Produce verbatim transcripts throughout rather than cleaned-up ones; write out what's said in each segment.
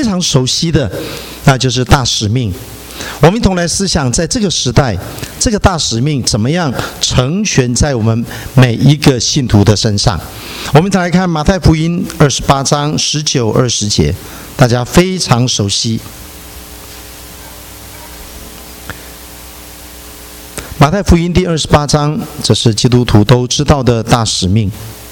非常熟悉的，那就是大使命。我们一同来思想，在这个时代，这个大使命怎么样成全在我们每一个信徒的身上。我们再来看马太福音二十八章十九、二十节，大家非常熟悉。马太福音第二十八章，这是基督徒都知道的大使命。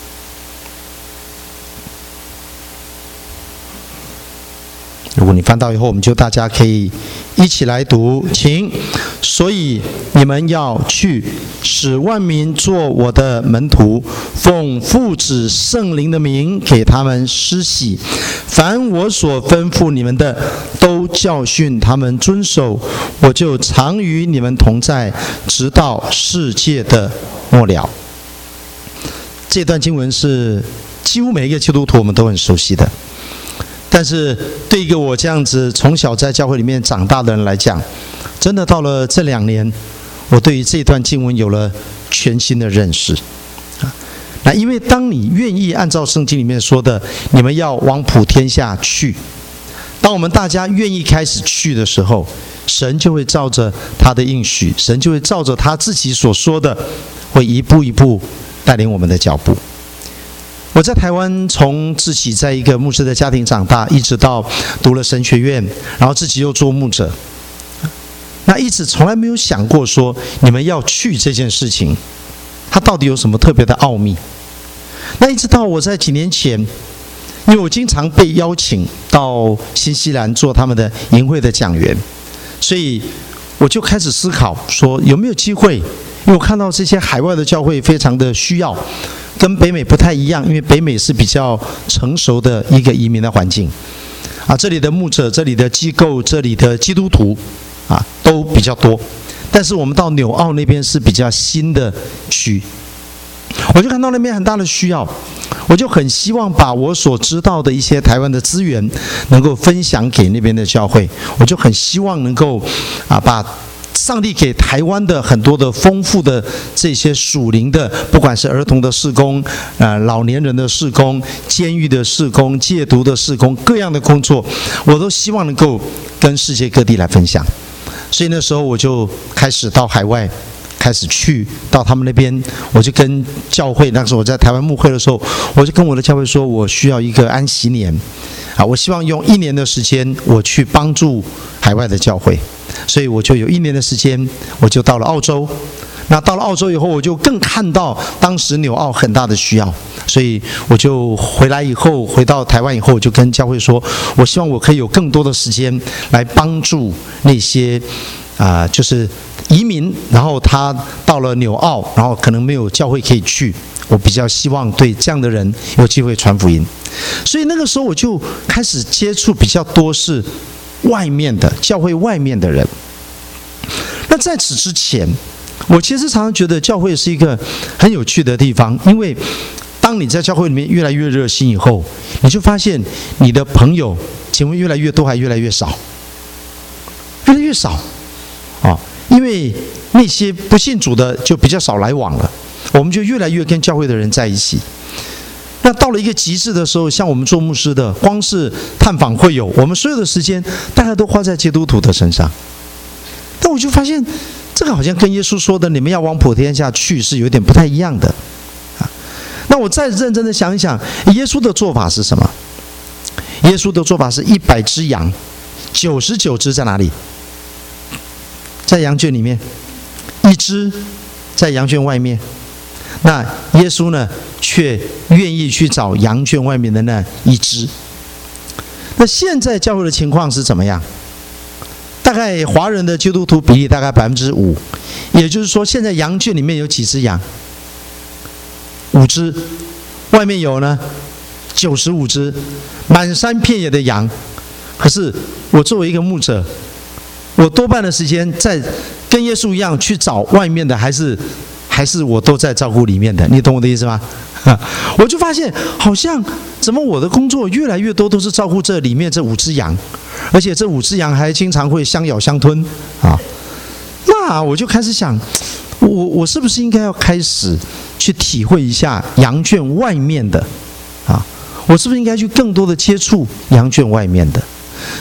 如果你翻到以后，我们就大家可以一起来读，请。所以你们要去，使万民做我的门徒，奉父子圣灵的名给他们施洗，凡我所吩咐你们的，都教训他们遵守，我就常与你们同在，直到世界的末了。这段经文是几乎每一个基督徒我们都很熟悉的。但是对一个我这样子从小在教会里面长大的人来讲，真的到了这两年，我对于这段经文有了全新的认识。那因为当你愿意按照圣经里面说的，你们要往普天下去，当我们大家愿意开始去的时候，神就会照着他的应许，神就会照着他自己所说的，会一步一步带领我们的脚步。我在台湾从自己在一个牧师的家庭长大，一直到读了神学院，然后自己又做牧者，那一直从来没有想过说你们要去这件事情，它到底有什么特别的奥秘。那一直到我在几年前，因为我经常被邀请到新西兰做他们的营会的讲员，所以我就开始思考说有没有机会，因为我看到这些海外的教会非常的需要，跟北美不太一样，因为北美是比较成熟的一个移民的环境啊，这里的牧者、这里的机构、这里的基督徒啊都比较多，但是我们到纽澳那边是比较新的区，我就看到那边很大的需要，我就很希望把我所知道的一些台湾的资源能够分享给那边的教会，我就很希望能够啊把上帝给台湾的很多的丰富的这些属灵的，不管是儿童的事工、呃老年人的事工、监狱的事工、戒毒的事工，各样的工作，我都希望能够跟世界各地来分享。所以那时候我就开始到海外，开始去到他们那边，我就跟教会，那时候我在台湾牧会的时候，我就跟我的教会说，我需要一个安息年啊，我希望用一年的时间，我去帮助海外的教会。所以我就有一年的时间，我就到了澳洲。那到了澳洲以后，我就更看到当时纽澳很大的需要，所以我就回来以后，回到台湾以后，我就跟教会说，我希望我可以有更多的时间来帮助那些啊、呃，就是移民，然后他到了纽澳，然后可能没有教会可以去，我比较希望对这样的人有机会传福音。所以那个时候我就开始接触比较多是外面的教会外面的人。那在此之前，我其实常常觉得教会是一个很有趣的地方，因为当你在教会里面越来越热心以后，你就发现你的朋友请问越来越多还越来越少，越来越少啊，因为那些不信主的就比较少来往了，我们就越来越跟教会的人在一起。那到了一个极致的时候，像我们做牧师的，光是探访会友，我们所有的时间大概都花在基督徒的身上。但我就发现，这个好像跟耶稣说的“你们要往普天下去”是有点不太一样的啊。那我再认真的想一想，耶稣的做法是什么？耶稣的做法是一百只羊，九十九只在哪里？在羊圈里面，一只在羊圈外面。那耶稣呢，却愿意去找羊圈外面的那一只。那现在教会的情况是怎么样？大概华人的基督徒比例大概百分之五，也就是说，现在羊圈里面有几只羊？五只，外面有呢九十五只，满山遍野的羊。可是我作为一个牧者，我多半的时间在跟耶稣一样去找外面的，还是？还是我都在照顾里面的，你懂我的意思吗？我就发现好像怎么我的工作越来越多都是照顾这里面这五只羊，而且这五只羊还经常会相咬相吞啊。那我就开始想，我我是不是应该要开始去体会一下羊圈外面的啊？我是不是应该去更多的接触羊圈外面的？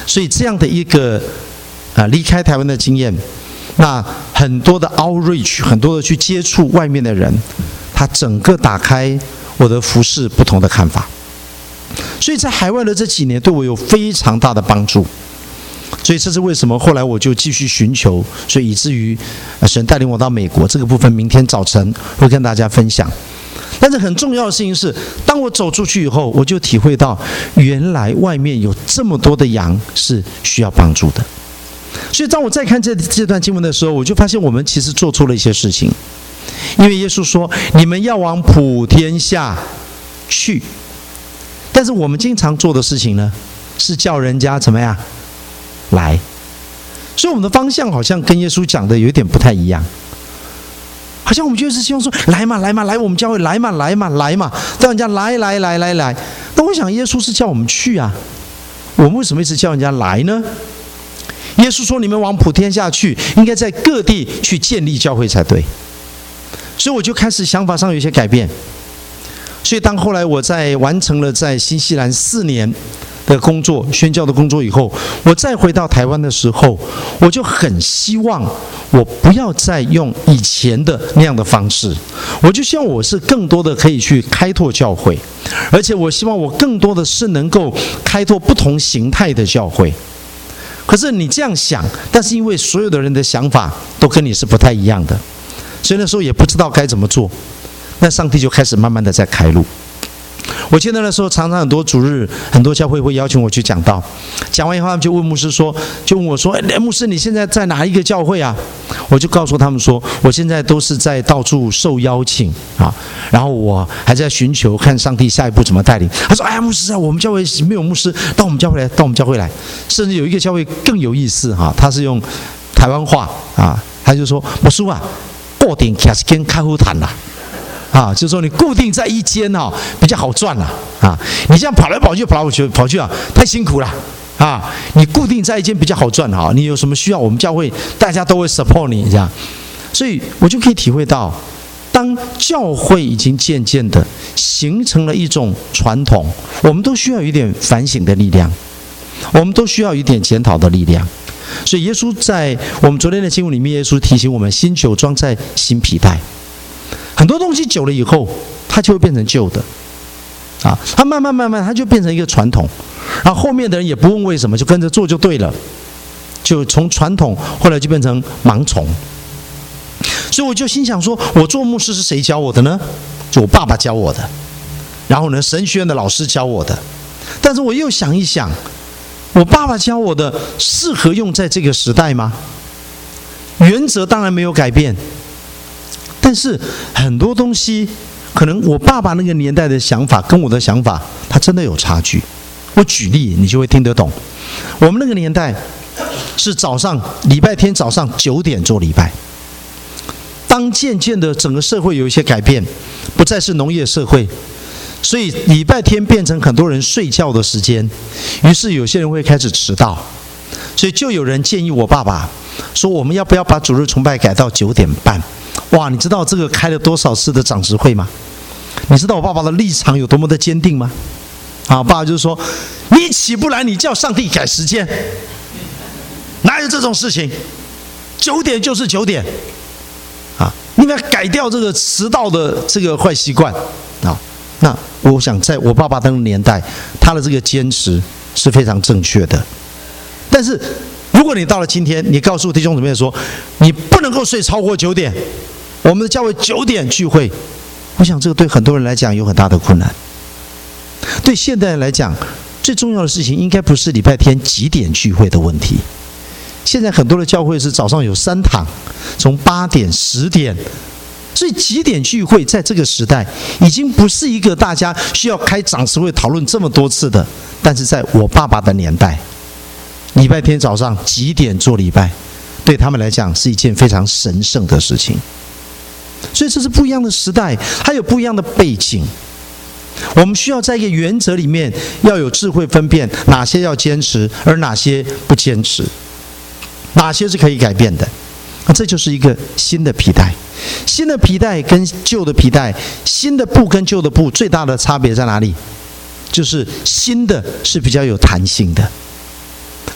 所以这样的一个啊、呃、离开台湾的经验，那很多的 outreach， 很多的去接触外面的人，他整个打开我的服事不同的看法。所以在海外的这几年对我有非常大的帮助。所以这是为什么后来我就继续寻求，所以以至于神带领我到美国，这个部分明天早晨会跟大家分享。但是很重要的事情是，当我走出去以后，我就体会到原来外面有这么多的羊是需要帮助的。所以当我再看这这段经文的时候，我就发现我们其实做错了一些事情。因为耶稣说你们要往普天下去，但是我们经常做的事情呢，是叫人家怎么样来。所以我们的方向好像跟耶稣讲的有一点不太一样，好像我们就是希望说来嘛来嘛来我们教会来嘛来嘛来嘛，叫人家来来来来来。那我想耶稣是叫我们去啊，我们为什么一直叫人家来呢？耶稣说你们往普天下去，应该在各地去建立教会才对。所以我就开始想法上有一些改变。所以当后来我在完成了在新西兰四年的工作，宣教的工作以后，我再回到台湾的时候，我就很希望我不要再用以前的那样的方式，我就希望我是更多的可以去开拓教会，而且我希望我更多的是能够开拓不同形态的教会。可是你这样想，但是因为所有的人的想法都跟你是不太一样的，所以那时候也不知道该怎么做。那上帝就开始慢慢的在开路。我记得那时候常常很多主日，很多教会会邀请我去讲道，讲完以后他们就问牧师说，就问我说，哎，牧师你现在在哪一个教会啊？我就告诉他们说，我现在都是在到处受邀请啊，然后我还在寻求看上帝下一步怎么带领。他说，哎呀，牧师啊，我们教会没有牧师，到我们教会来，到我们教会来。甚至有一个教会更有意思哈、啊，他是用台湾话啊，他就说，牧师啊，固定开始跟开户谈啦。啊，就是说你固定在一间哦，比较好赚啦。啊，你这样跑来跑去、跑来跑去、跑去啊，太辛苦了啊！你固定在一间比较好赚哈。你有什么需要，我们教会大家都会 support 你这样。所以我就可以体会到，当教会已经渐渐的形成了一种传统，我们都需要有一点反省的力量，我们都需要有一点检讨的力量。所以耶稣在我们昨天的经文里面，耶稣提醒我们：新酒装在新皮带。很多东西久了以后，它就会变成旧的，啊，它慢慢慢慢，它就变成一个传统，然后后面的人也不问为什么，就跟着做就对了，就从传统后来就变成盲从。所以我就心想说，我做牧师是谁教我的呢？就我爸爸教我的，然后呢，神学院的老师教我的。但是我又想一想，我爸爸教我的适合用在这个时代吗？原则当然没有改变。但是很多东西，可能我爸爸那个年代的想法跟我的想法，它真的有差距。我举例，你就会听得懂。我们那个年代是早上礼拜天早上九点做礼拜。当渐渐的整个社会有一些改变，不再是农业社会，所以礼拜天变成很多人睡觉的时间，于是有些人会开始迟到，所以就有人建议我爸爸说，我们要不要把主日崇拜改到九点半？哇，你知道这个开了多少次的长执会吗？你知道我爸爸的立场有多么的坚定吗？啊，爸爸就是说，你起不来，你叫上帝改时间，哪有这种事情？九点就是九点，啊，你们要改掉这个迟到的这个坏习惯啊。那我想，在我爸爸那个年代，他的这个坚持是非常正确的。但是，如果你到了今天，你告诉弟兄姊妹说，你不能够睡超过九点。我们的教会九点聚会，我想这个对很多人来讲有很大的困难。对现代人来讲，最重要的事情应该不是礼拜天几点聚会的问题。现在很多的教会是早上有三堂，从八点、十点，所以几点聚会在这个时代已经不是一个大家需要开长执会讨论这么多次的。但是在我爸爸的年代，礼拜天早上几点做礼拜，对他们来讲是一件非常神圣的事情。所以这是不一样的时代，还有不一样的背景。我们需要在一个原则里面要有智慧分辨哪些要坚持，而哪些不坚持，哪些是可以改变的。那这就是一个新的皮带。新的皮带跟旧的皮带，新的布跟旧的布最大的差别在哪里？就是新的是比较有弹性的，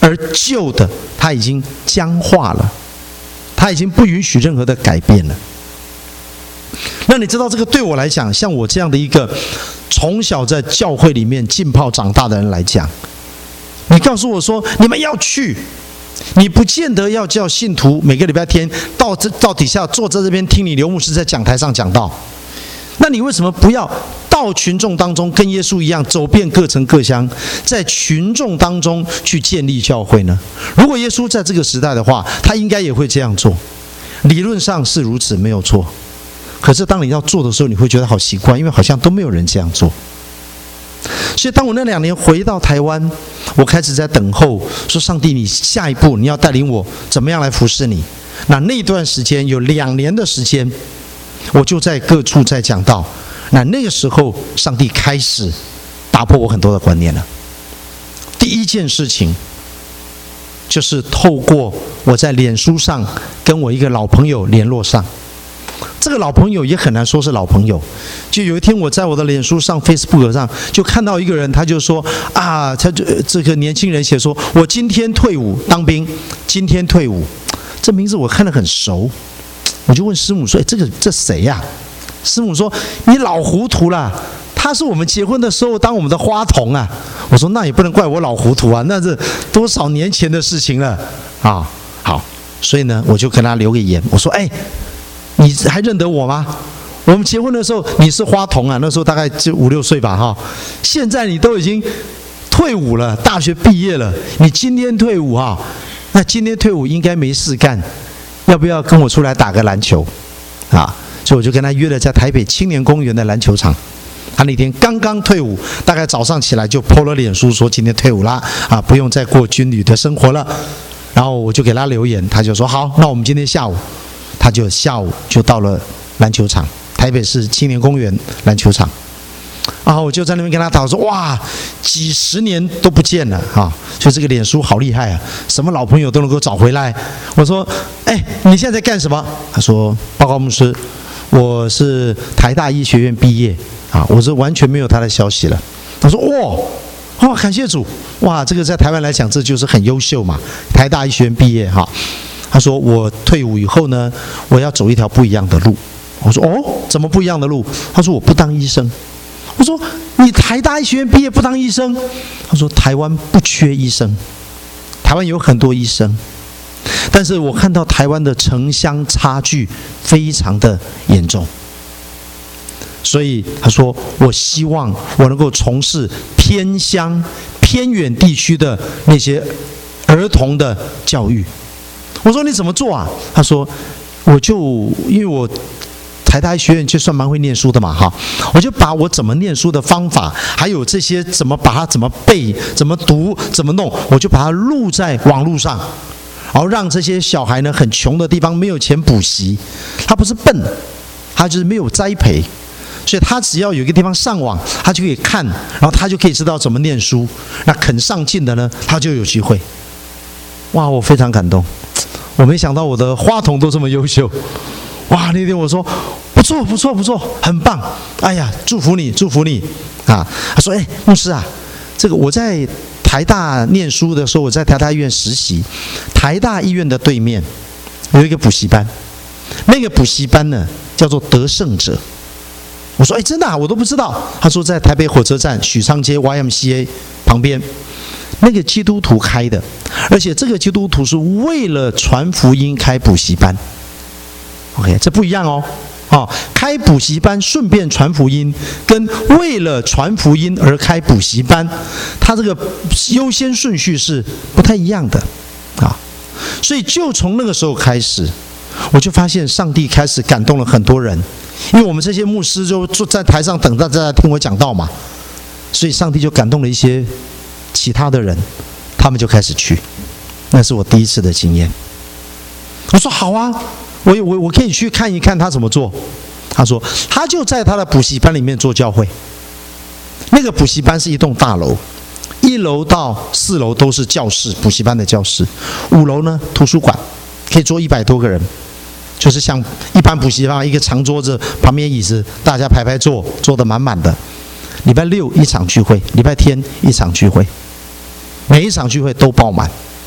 而旧的它已经僵化了，它已经不允许任何的改变了。那你知道这个对我来讲，像我这样的一个从小在教会里面浸泡长大的人来讲，你告诉我说你们要去，你不见得要叫信徒每个礼拜天到这到底下坐在这边听你刘牧师在讲台上讲道，那你为什么不要到群众当中跟耶稣一样走遍各城各乡，在群众当中去建立教会呢？如果耶稣在这个时代的话，他应该也会这样做，理论上是如此，没有错。可是当你要做的时候，你会觉得好奇怪，因为好像都没有人这样做。所以当我那两年回到台湾，我开始在等候，说上帝，你下一步你要带领我怎么样来服侍你？那那段时间有两年的时间，我就在各处在讲道。那那个时候，上帝开始打破我很多的观念了。第一件事情，就是透过我在脸书上跟我一个老朋友联络上。这个老朋友也很难说是老朋友，就有一天我在我的脸书上 Facebook 上就看到一个人，他就说啊，他就这个年轻人写说，我今天退伍当兵，今天退伍，这名字我看得很熟，我就问师母说，哎，这个这谁呀、啊？师母说你老糊涂啦，他是我们结婚的时候当我们的花童啊。我说那也不能怪我老糊涂啊，那是多少年前的事情了啊。好，所以呢，我就跟他留个言，我说哎。你还认得我吗？我们结婚的时候你是花童啊，那时候大概就五六岁吧哈。现在你都已经退伍了，大学毕业了，你今天退伍哈，那今天退伍应该没事干，要不要跟我出来打个篮球啊？所以我就跟他约了在台北青年公园的篮球场。他那天刚刚退伍，大概早上起来就 po 了脸书说今天退伍啦，啊，不用再过军旅的生活了。然后我就给他留言，他就说好，那我们今天下午。他就下午就到了篮球场，台北市青年公园篮球场。然后我就在那边跟他讨说，哇，几十年都不见了啊！所以这个脸书好厉害啊，什么老朋友都能够找回来。我说，哎，你现在在干什么？他说，报告牧师，我是台大医学院毕业啊，我是完全没有他的消息了。他说，哇，哇，感谢主，哇，这个在台湾来讲，这就是很优秀嘛，台大医学院毕业哈。他说我退伍以后呢，我要走一条不一样的路。我说哦，怎么不一样的路？他说我不当医生。我说你台大医学院毕业不当医生？他说台湾不缺医生，台湾有很多医生，但是我看到台湾的城乡差距非常的严重，所以他说我希望我能够从事偏乡偏远地区的那些儿童的教育。我说你怎么做啊？他说我就因为我台大医学院就算蛮会念书的嘛哈，我就把我怎么念书的方法，还有这些怎么把它怎么背、怎么读、怎么弄，我就把它录在网络上，然后让这些小孩呢很穷的地方没有钱补习，他不是笨，他就是没有栽培，所以他只要有一个地方上网，他就可以看，然后他就可以知道怎么念书。那肯上进的呢，他就有机会。哇，我非常感动。我没想到我的花童都这么优秀，哇！那天我说不错不错不错，很棒，哎呀，祝福你祝福你啊！他说，哎，牧师啊，这个我在台大念书的时候，我在台大医院实习，台大医院的对面有一个补习班，那个补习班呢叫做得胜者。我说，哎，真的啊，我都不知道。他说在台北火车站许昌街 Y M C A 旁边。那个基督徒开的，而且这个基督徒是为了传福音开补习班。OK， 这不一样哦。哦，开补习班顺便传福音，跟为了传福音而开补习班，它这个优先顺序是不太一样的啊。所以就从那个时候开始，我就发现上帝开始感动了很多人，因为我们这些牧师就坐在台上等大家听我讲道嘛，所以上帝就感动了一些。其他的人，他们就开始去，那是我第一次的经验。我说好啊，我我我可以去看一看他怎么做。他说他就在他的补习班里面做教会。那个补习班是一栋大楼，一楼到四楼都是教室，补习班的教室。五楼呢图书馆，可以坐一百多个人，就是像一般补习班一个长桌子，旁边椅子，大家排排坐，坐得满满的。礼拜六一场聚会，礼拜天一场聚会。每一场聚会都爆满，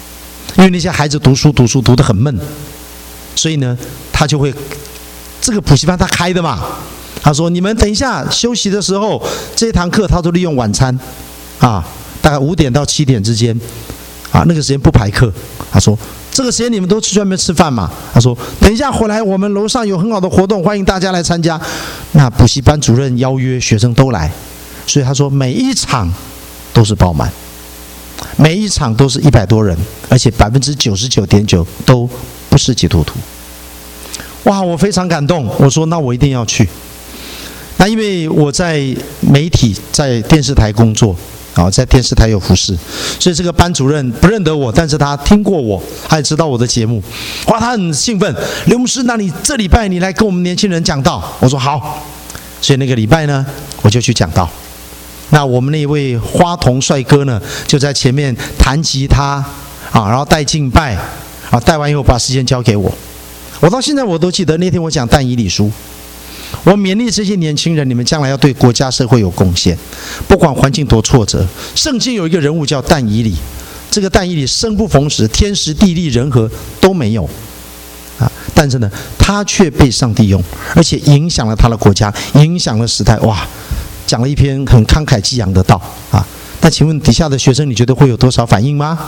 因为那些孩子读书读书读得很闷，所以呢，他就会这个补习班他开的嘛。他说：“你们等一下休息的时候，这一堂课他都利用晚餐，啊，大概五点到七点之间，啊，那个时间不排课。他说这个时间你们都去专门吃饭嘛。他说等一下回来，我们楼上有很好的活动，欢迎大家来参加。那补习班主任邀约学生都来，所以他说每一场都是爆满，每一场都是一百多人，而且百分之九十九点九都不是基督徒。哇，我非常感动。我说那我一定要去。”那因为我在媒体在电视台工作啊，在电视台有服侍，所以这个班主任不认得我，但是他听过我，他也知道我的节目。哇，他很兴奋，刘牧师，那你这礼拜你来跟我们年轻人讲道。我说好，所以那个礼拜呢，我就去讲道。那我们那位花童帅哥呢，就在前面弹吉他啊，然后带敬拜啊，带完以后把时间交给我。我到现在我都记得那天我讲但以理书。我勉励这些年轻人，你们将来要对国家社会有贡献，不管环境多挫折。圣经有一个人物叫但以理，这个但以理生不逢时，天时地利人和都没有啊，但是呢，他却被上帝用，而且影响了他的国家，影响了时代。哇，讲了一篇很慷慨激昂的道啊。那请问底下的学生，你觉得会有多少反应吗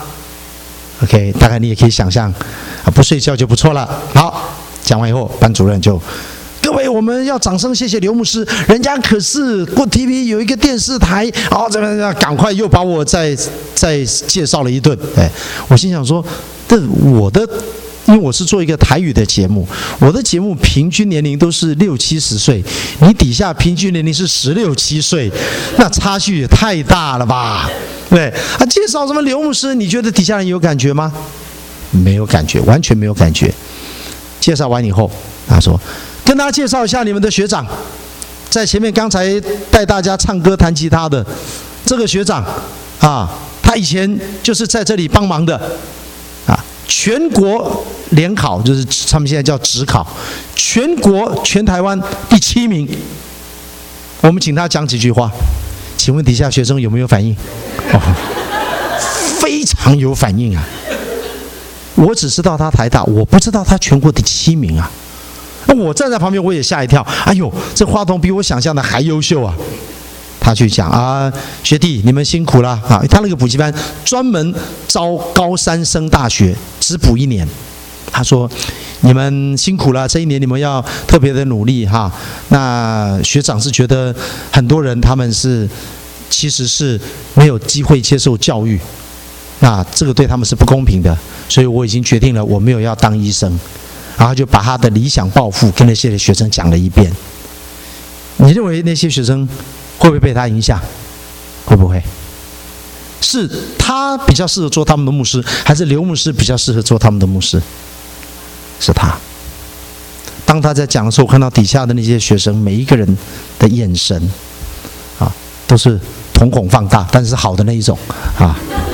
？OK， 大概你也可以想象啊，不睡觉就不错了。好，讲完以后，班主任就。各位，我们要掌声谢谢刘牧师，人家可是 Good T V 有一个电视台，哦，怎么怎么，赶快又把我再再介绍了一顿。哎，我心想说，这我的，因为我是做一个台语的节目，我的节目平均年龄都是六七十岁，你底下平均年龄是十六七岁，那差距也太大了吧？对，啊，介绍什么刘牧师，你觉得底下人有感觉吗？没有感觉，完全没有感觉。介绍完以后，他说。跟大家介绍一下你们的学长，在前面刚才带大家唱歌弹吉他的这个学长啊，他以前就是在这里帮忙的啊，全国联考就是他们现在叫指考，全国全台湾第七名。我们请他讲几句话，请问底下学生有没有反应？哦，非常有反应啊！我只知道他台大，我不知道他全国第七名啊。那我站在旁边，我也吓一跳。哎呦，这花童比我想象的还优秀啊！他去讲啊，学弟你们辛苦了啊！他那个补习班专门招高三升大学，只补一年。他说你们辛苦了，这一年你们要特别的努力哈。那学长是觉得很多人他们是其实是没有机会接受教育，那这个对他们是不公平的，所以我已经决定了，我没有要当医生。然后就把他的理想抱负跟那些学生讲了一遍。你认为那些学生会不会被他影响？会不会？是他比较适合做他们的牧师，还是刘牧师比较适合做他们的牧师？是他。当他在讲的时候，我看到底下的那些学生每一个人的眼神啊，都是瞳孔放大，但是好的那一种啊。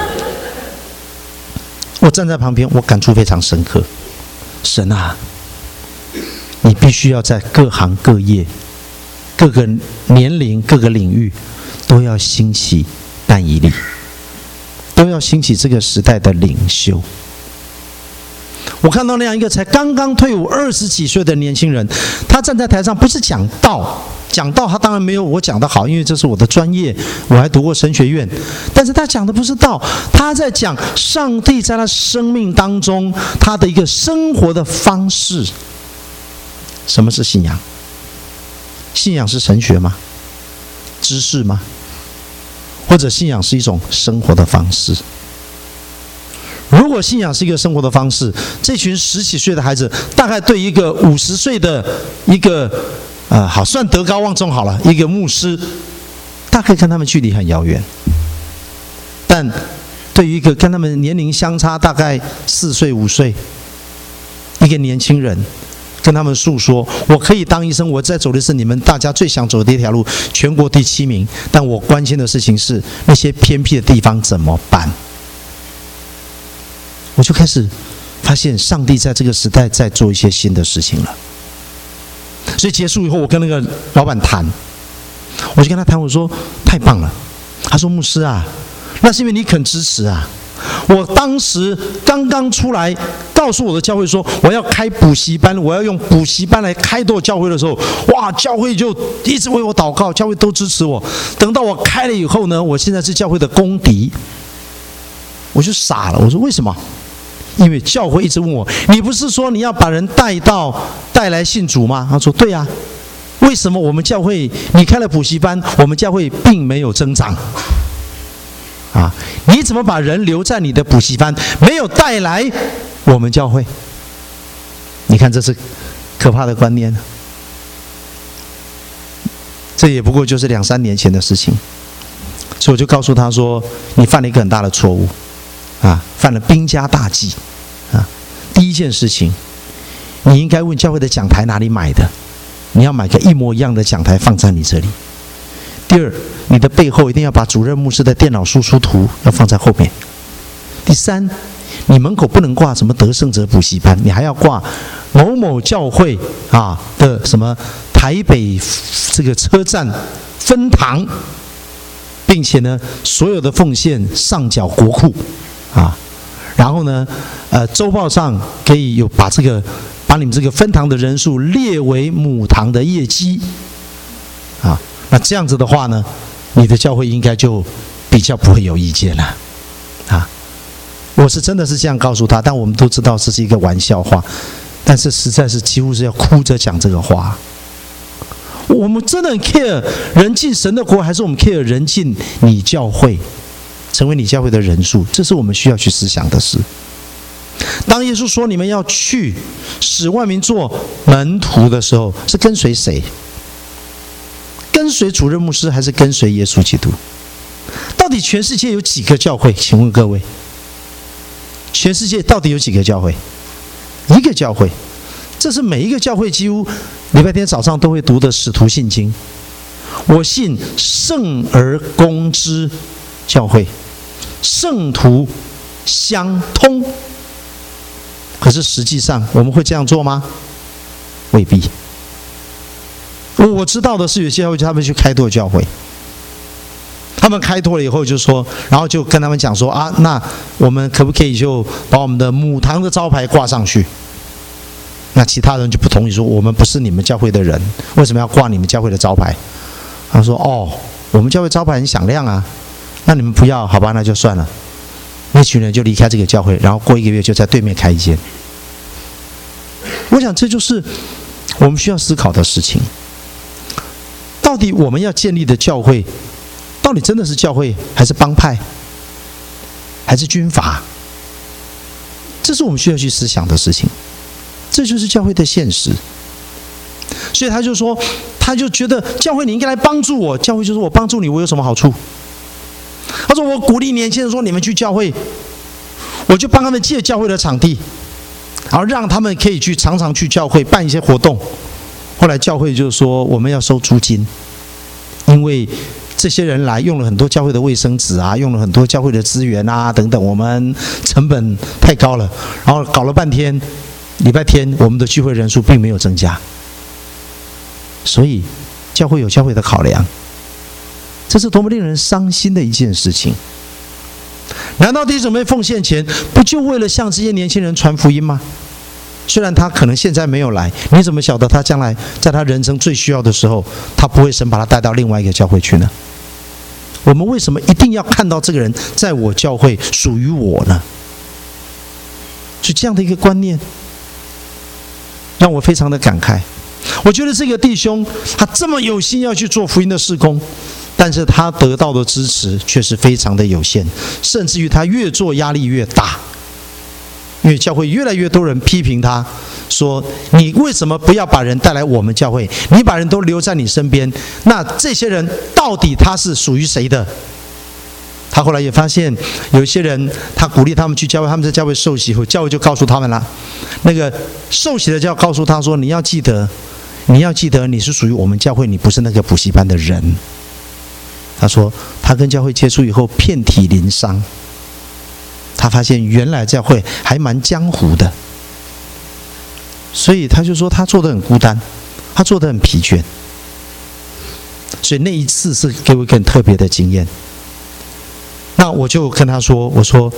我站在旁边，我感触非常深刻。神啊，你必须要在各行各业、各个年龄、各个领域，都要兴起但以理，都要兴起这个时代的领袖。我看到那样一个才刚刚退伍二十几岁的年轻人，他站在台上不是讲道，讲道他当然没有我讲得好，因为这是我的专业，我还读过神学院。但是他讲的不是道，他在讲上帝在他生命当中他的一个生活的方式。什么是信仰？信仰是神学吗？知识吗？或者信仰是一种生活的方式？如果信仰是一个生活的方式，这群十几岁的孩子大概对一个五十岁的一个呃，好算德高望重好了，一个牧师，大概跟他们距离很遥远。但对于一个跟他们年龄相差大概四岁五岁一个年轻人，跟他们诉说，我可以当医生，我在走的是你们大家最想走的一条路，全国第七名，但我关心的事情是那些偏僻的地方怎么办。我就开始发现上帝在这个时代在做一些新的事情了。所以结束以后，我跟那个老板谈，我就跟他谈，我说太棒了。他说牧师啊，那是因为你肯支持啊。 我当时刚刚出来，告诉我的教会说我要开补习班，我要用补习班来开拓教会的时候，哇，教会就一直为我祷告，教会都支持我。等到我开了以后呢，我现在是教会的公敌，我就傻了。我说为什么？因为教会一直问我，你不是说你要把人带到带来信主吗？他说对啊。为什么我们教会你开了补习班，我们教会并没有增长？啊，你怎么把人留在你的补习班，没有带来我们教会？你看这是可怕的观念。这也不过就是两三年前的事情，所以我就告诉他说，你犯了一个很大的错误，啊，犯了兵家大忌，啊，第一件事情，你应该问教会的讲台哪里买的。你要买个一模一样的讲台放在你这里。第二，你的背后一定要把主任牧师的电脑输出图要放在后面。第三，你门口不能挂什么得胜者补习班，你还要挂某某教会啊的什么台北这个车站分堂，并且呢，所有的奉献上缴国库啊。然后呢，呃，周报上可以有把这个。把你们这个分堂的人数列为母堂的业绩，啊，那这样子的话呢，你的教会应该就比较不会有意见了，啊，我是真的是这样告诉他，但我们都知道这是一个玩笑话，但是实在是几乎是要哭着讲这个话。我们真的很 care 人进神的国，还是我们 care 人进你教会，成为你教会的人数？这是我们需要去思想的事。当耶稣说你们要去使万民做门徒的时候，是跟随谁？跟随主任牧师还是跟随耶稣基督？到底全世界有几个教会？请问各位，全世界到底有几个教会？一个教会。这是每一个教会几乎礼拜天早上都会读的使徒信经。我信圣而公之教会，圣徒相通。可是实际上我们会这样做吗？未必。我知道的是，有些教会他们去开拓教会，他们开拓了以后就说，然后就跟他们讲说啊，那我们可不可以就把我们的母堂的招牌挂上去？那其他人就不同意，说我们不是你们教会的人，为什么要挂你们教会的招牌？他说哦，我们教会招牌很响亮啊，那你们不要，好吧，那就算了。那群人就离开这个教会，然后过一个月就在对面开一间。我想这就是我们需要思考的事情。到底我们要建立的教会，到底真的是教会，还是帮派，还是军阀？这是我们需要去思想的事情。这就是教会的现实。所以他就说，他就觉得教会你应该来帮助我。教会就说我帮助你，我有什么好处？他说我鼓励年轻人说你们去教会，我就帮他们借教会的场地，然后让他们可以去常常去教会办一些活动。后来教会就说我们要收租金，因为这些人来用了很多教会的卫生纸啊，用了很多教会的资源啊等等，我们成本太高了。然后搞了半天，礼拜天我们的聚会人数并没有增加，所以教会有教会的考量。这是多么令人伤心的一件事情！难道弟兄姊妹奉献钱，不就为了向这些年轻人传福音吗？虽然他可能现在没有来，你怎么晓得他将来在他人生最需要的时候，他不会神把他带到另外一个教会去呢？我们为什么一定要看到这个人在我教会属于我呢？是这样的一个观念，让我非常的感慨。我觉得这个弟兄他这么有心要去做福音的事工，但是他得到的支持却是非常的有限，甚至于他越做压力越大。因为教会越来越多人批评他，说你为什么不要把人带来我们教会？你把人都留在你身边，那这些人到底他是属于谁的？他后来也发现有一些人，他鼓励他们去教会，他们在教会受洗后，教会就告诉他们了，那个受洗的就要告诉他说，你要记得，你要记得你是属于我们教会，你不是那个补习班的人。他说他跟教会接触以后遍体鳞伤，他发现原来教会还蛮江湖的，所以他就说他做得很孤单，他做得很疲倦。所以那一次是给我一个很特别的经验。那我就跟他说，我说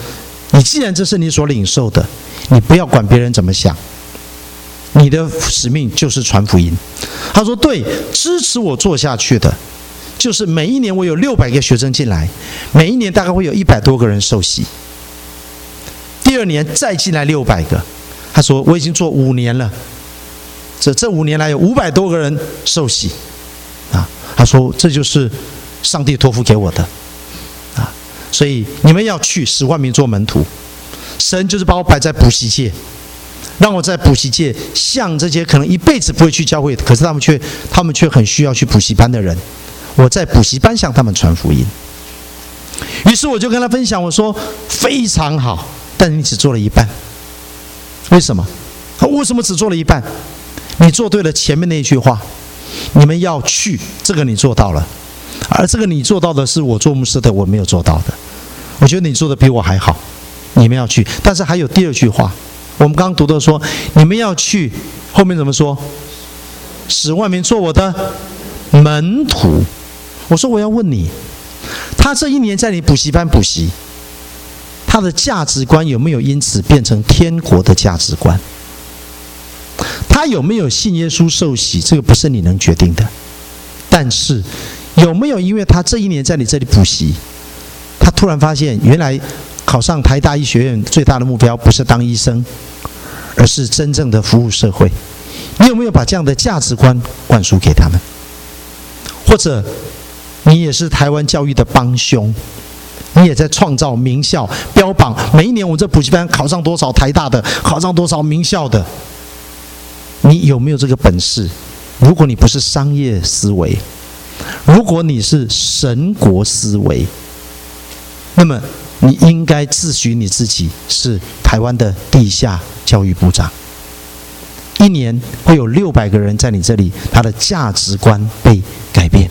你既然这是你所领受的，你不要管别人怎么想，你的使命就是传福音。他说对，支持我做下去的就是每一年我有六百个学生进来，每一年大概会有一百多个人受洗，第二年再进来六百个。他说我已经做五年了，这这五年来有五百多个人受洗啊。他说这就是上帝托付给我的啊，所以你们要去使万民做门徒。神就是把我摆在补习界，让我在补习界向这些可能一辈子不会去教会，可是他们却他们却很需要去补习班的人，我在补习班向他们传福音。于是我就跟他分享，我说非常好，但你只做了一半。为什么？为什么只做了一半？你做对了前面那一句话，你们要去，这个你做到了，而这个你做到的是我做牧师的我没有做到的。我觉得你做的比我还好，你们要去。但是还有第二句话，我们刚刚读的说你们要去，后面怎么说？使万民做我的门徒。我说我要问你，他这一年在你补习班补习，他的价值观有没有因此变成天国的价值观？他有没有信耶稣受洗？这个不是你能决定的。但是有没有因为他这一年在你这里补习，他突然发现原来考上台大医学院最大的目标不是当医生，而是真正的服务社会？你有没有把这样的价值观灌输给他们？或者你也是台湾教育的帮凶，你也在创造名校，标榜每一年我们这补习班考上多少台大的，考上多少名校的。你有没有这个本事？如果你不是商业思维，如果你是神国思维，那么你应该自诩你自己是台湾的地下教育部长。一年会有六百个人在你这里，他的价值观被改变，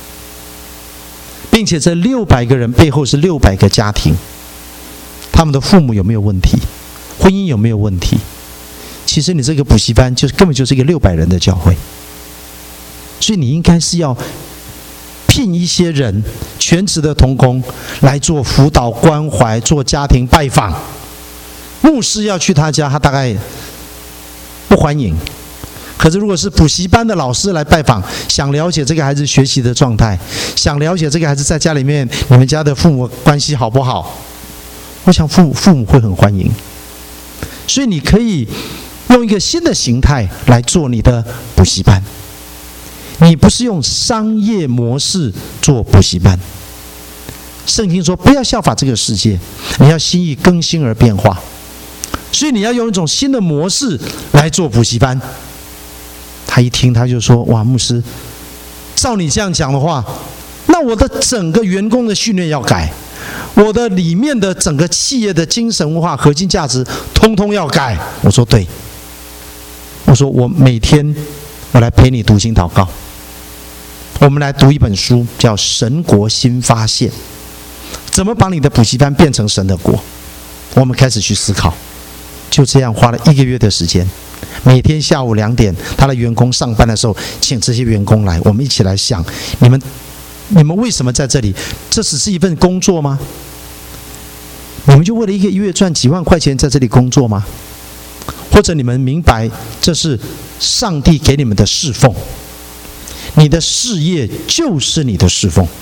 并且这六百个人背后是六百个家庭，他们的父母有没有问题？婚姻有没有问题？其实你这个补习班就根本就是一个六百人的教会，所以你应该是要聘一些人，全职的同工来做辅导关怀，做家庭拜访。牧师要去他家，他大概不欢迎。可是如果是补习班的老师来拜访，想了解这个孩子学习的状态，想了解这个孩子在家里面你们家的父母关系好不好，我想父母父母会很欢迎。所以你可以用一个新的形态来做你的补习班。你不是用商业模式做补习班。圣经说不要效法这个世界，你要心意更新而变化。所以你要用一种新的模式来做补习班。他一听他就说，哇，牧师，照你这样讲的话，那我的整个员工的训练要改，我的里面的整个企业的精神文化核心价值通通要改。我说对，我说我每天我来陪你读经祷告，我们来读一本书叫《神国新发现》，怎么把你的补习班变成神的国。我们开始去思考，就这样花了一个月的时间，每天下午两点他的员工上班的时候，请这些员工来，我们一起来想，你们你们为什么在这里？这只是一份工作吗？你们就为了一个月赚几万块钱在这里工作吗？或者你们明白这是上帝给你们的侍奉，你的事业就是你的侍奉，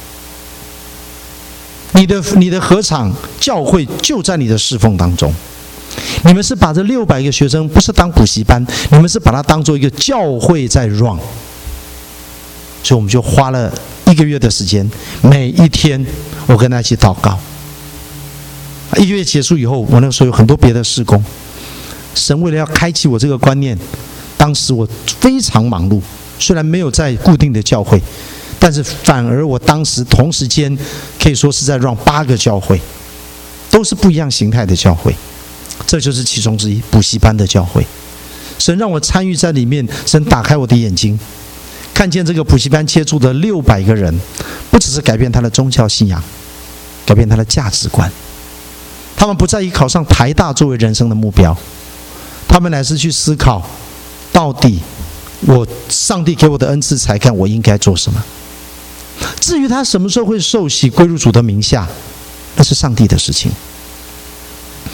你的你的合场教会就在你的侍奉当中。你们是把这六百个学生不是当补习班，你们是把它当做一个教会在 run。 所以我们就花了一个月的时间，每一天我跟他一起祷告。一个月结束以后，我那个时候有很多别的事工，神为了要开启我这个观念，当时我非常忙碌，虽然没有在固定的教会，但是反而我当时同时间可以说是在 run 八个教会，都是不一样形态的教会。这就是其中之一，补习班的教会。神让我参与在里面，神打开我的眼睛，看见这个补习班接触的六百个人，不只是改变他的宗教信仰，改变他的价值观。他们不再以考上台大作为人生的目标，他们乃是去思考，到底我上帝给我的恩赐才干，我应该做什么。至于他什么时候会受洗归入主的名下，那是上帝的事情。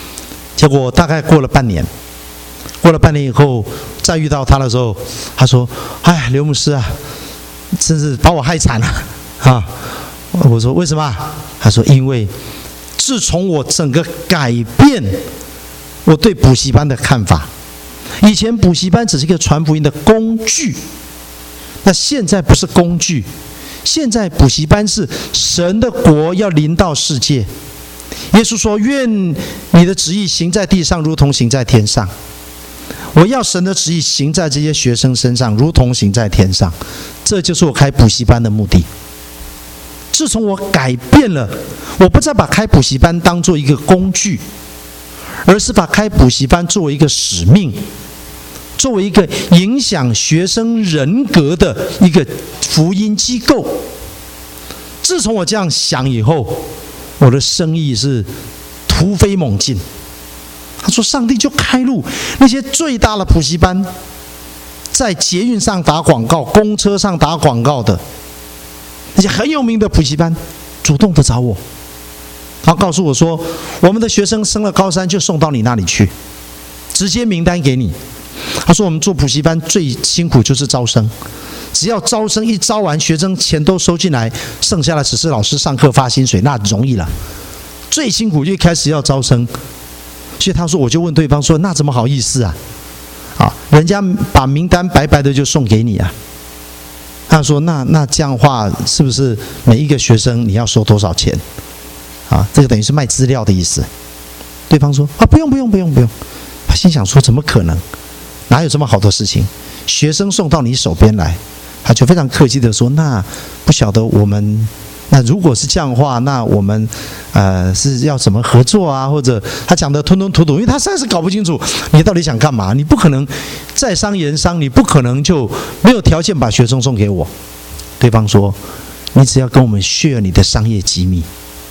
结果大概过了半年，过了半年以后，再遇到他的时候，他说：“哎，刘牧师啊，真是把我害惨了啊！”我说：“为什么？”他说：“因为自从我整个改变我对补习班的看法，以前补习班只是一个传福音的工具，那现在不是工具，现在补习班是神的国要临到世界。耶稣说：‘愿你的旨意行在地上，如同行在天上。’我要神的旨意行在这些学生身上，如同行在天上。这就是我开补习班的目的。自从我改变了，我不再把开补习班当作一个工具，而是把开补习班作为一个使命，作为一个影响学生人格的一个福音机构。自从我这样想以后，我的生意是突飞猛进。他说：“上帝就开路，那些最大的补习班，在捷运上打广告、公车上打广告的那些很有名的补习班，主动的找我，然后告诉我说：我们的学生升了高三就送到你那里去，直接名单给你。他说我们做补习班最辛苦就是招生，只要招生一招完，学生钱都收进来，剩下的只是老师上课发薪水，那容易了。最辛苦就一开始要招生。”所以他说，我就问对方说：“那怎么好意思啊？啊，人家把名单白白的就送给你啊。”他说：“那那这样的话，是不是每一个学生你要收多少钱？啊，这个等于是卖资料的意思。”对方说：“啊，不用不用不用不用。”他心想说：“怎么可能？哪有这么好的事情？学生送到你手边来。”他就非常客气的说：“那不晓得我们。”那如果是这样的话，那我们呃是要怎么合作啊？或者他讲的吞吞吐吐，因为他实在是搞不清楚你到底想干嘛。你不可能在商言商，你不可能就没有条件把学生送给我。对方说：“你只要跟我们 share 你的商业机密。”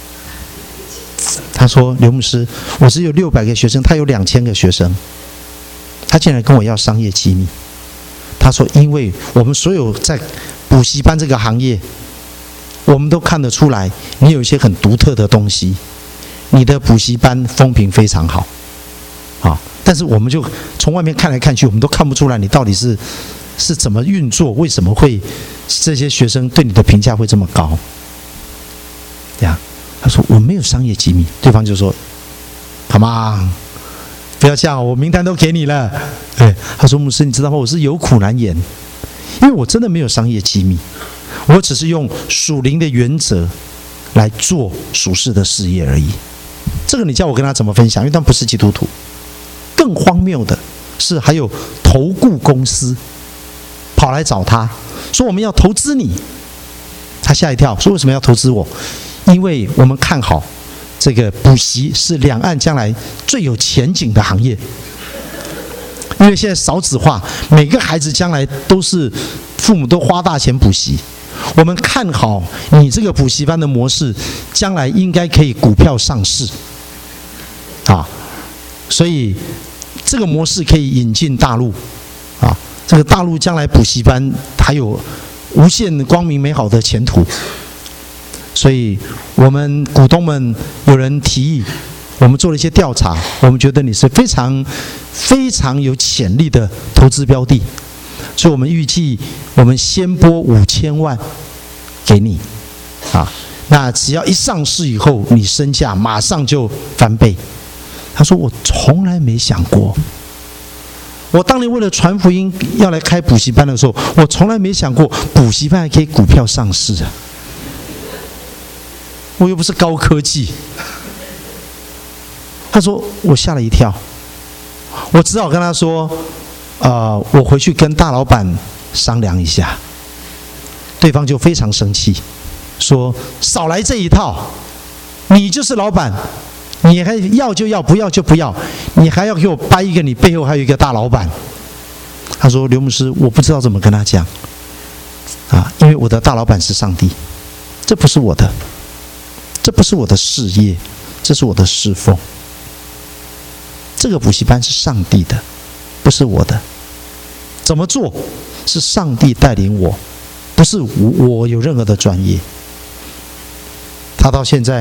他说：“刘牧师，我只有六百个学生，他有两千个学生，他竟然跟我要商业机密。”他说：“因为我们所有在补习班这个行业。”我们都看得出来，你有一些很独特的东西，你的补习班风评非常好，啊，但是我们就从外面看来看去，我们都看不出来你到底是是怎么运作，为什么会这些学生对你的评价会这么高？这样，他说我没有商业机密，对方就说 ，Come on， 不要这样，我名单都给你了。对，他说牧师，你知道吗？我是有苦难言，因为我真的没有商业机密。我只是用属灵的原则来做属世的事业而已。这个你叫我跟他怎么分享？因为他们不是基督徒。更荒谬的是，还有投顾公司跑来找他，说我们要投资你。他吓一跳，说为什么要投资我？因为我们看好这个补习是两岸将来最有前景的行业。因为现在少子化，每个孩子将来都是父母都花大钱补习。我们看好你这个补习班的模式，将来应该可以股票上市，啊，所以这个模式可以引进大陆，啊，这个大陆将来补习班还有无限光明美好的前途。所以我们股东们有人提议，我们做了一些调查，我们觉得你是非常非常有潜力的投资标的。所以我们预计，我们先拨五千万给你，啊，那只要一上市以后，你身价马上就翻倍。他说：“我从来没想过，我当年为了传福音要来开补习班的时候，我从来没想过补习班还可以股票上市啊！我又不是高科技。”他说：“我吓了一跳，我只好跟他说。”呃，我回去跟大老板商量一下。对方就非常生气，说：“少来这一套，你就是老板，你还要就要，不要就不要，你还要给我掰一个，你背后还有一个大老板。”他说：“刘牧师，我不知道怎么跟他讲啊，因为我的大老板是上帝，这不是我的，这不是我的事业，这是我的侍奉。这个补习班是上帝的。”不是我的，怎么做是上帝带领我，不是我有任何的专业。他到现在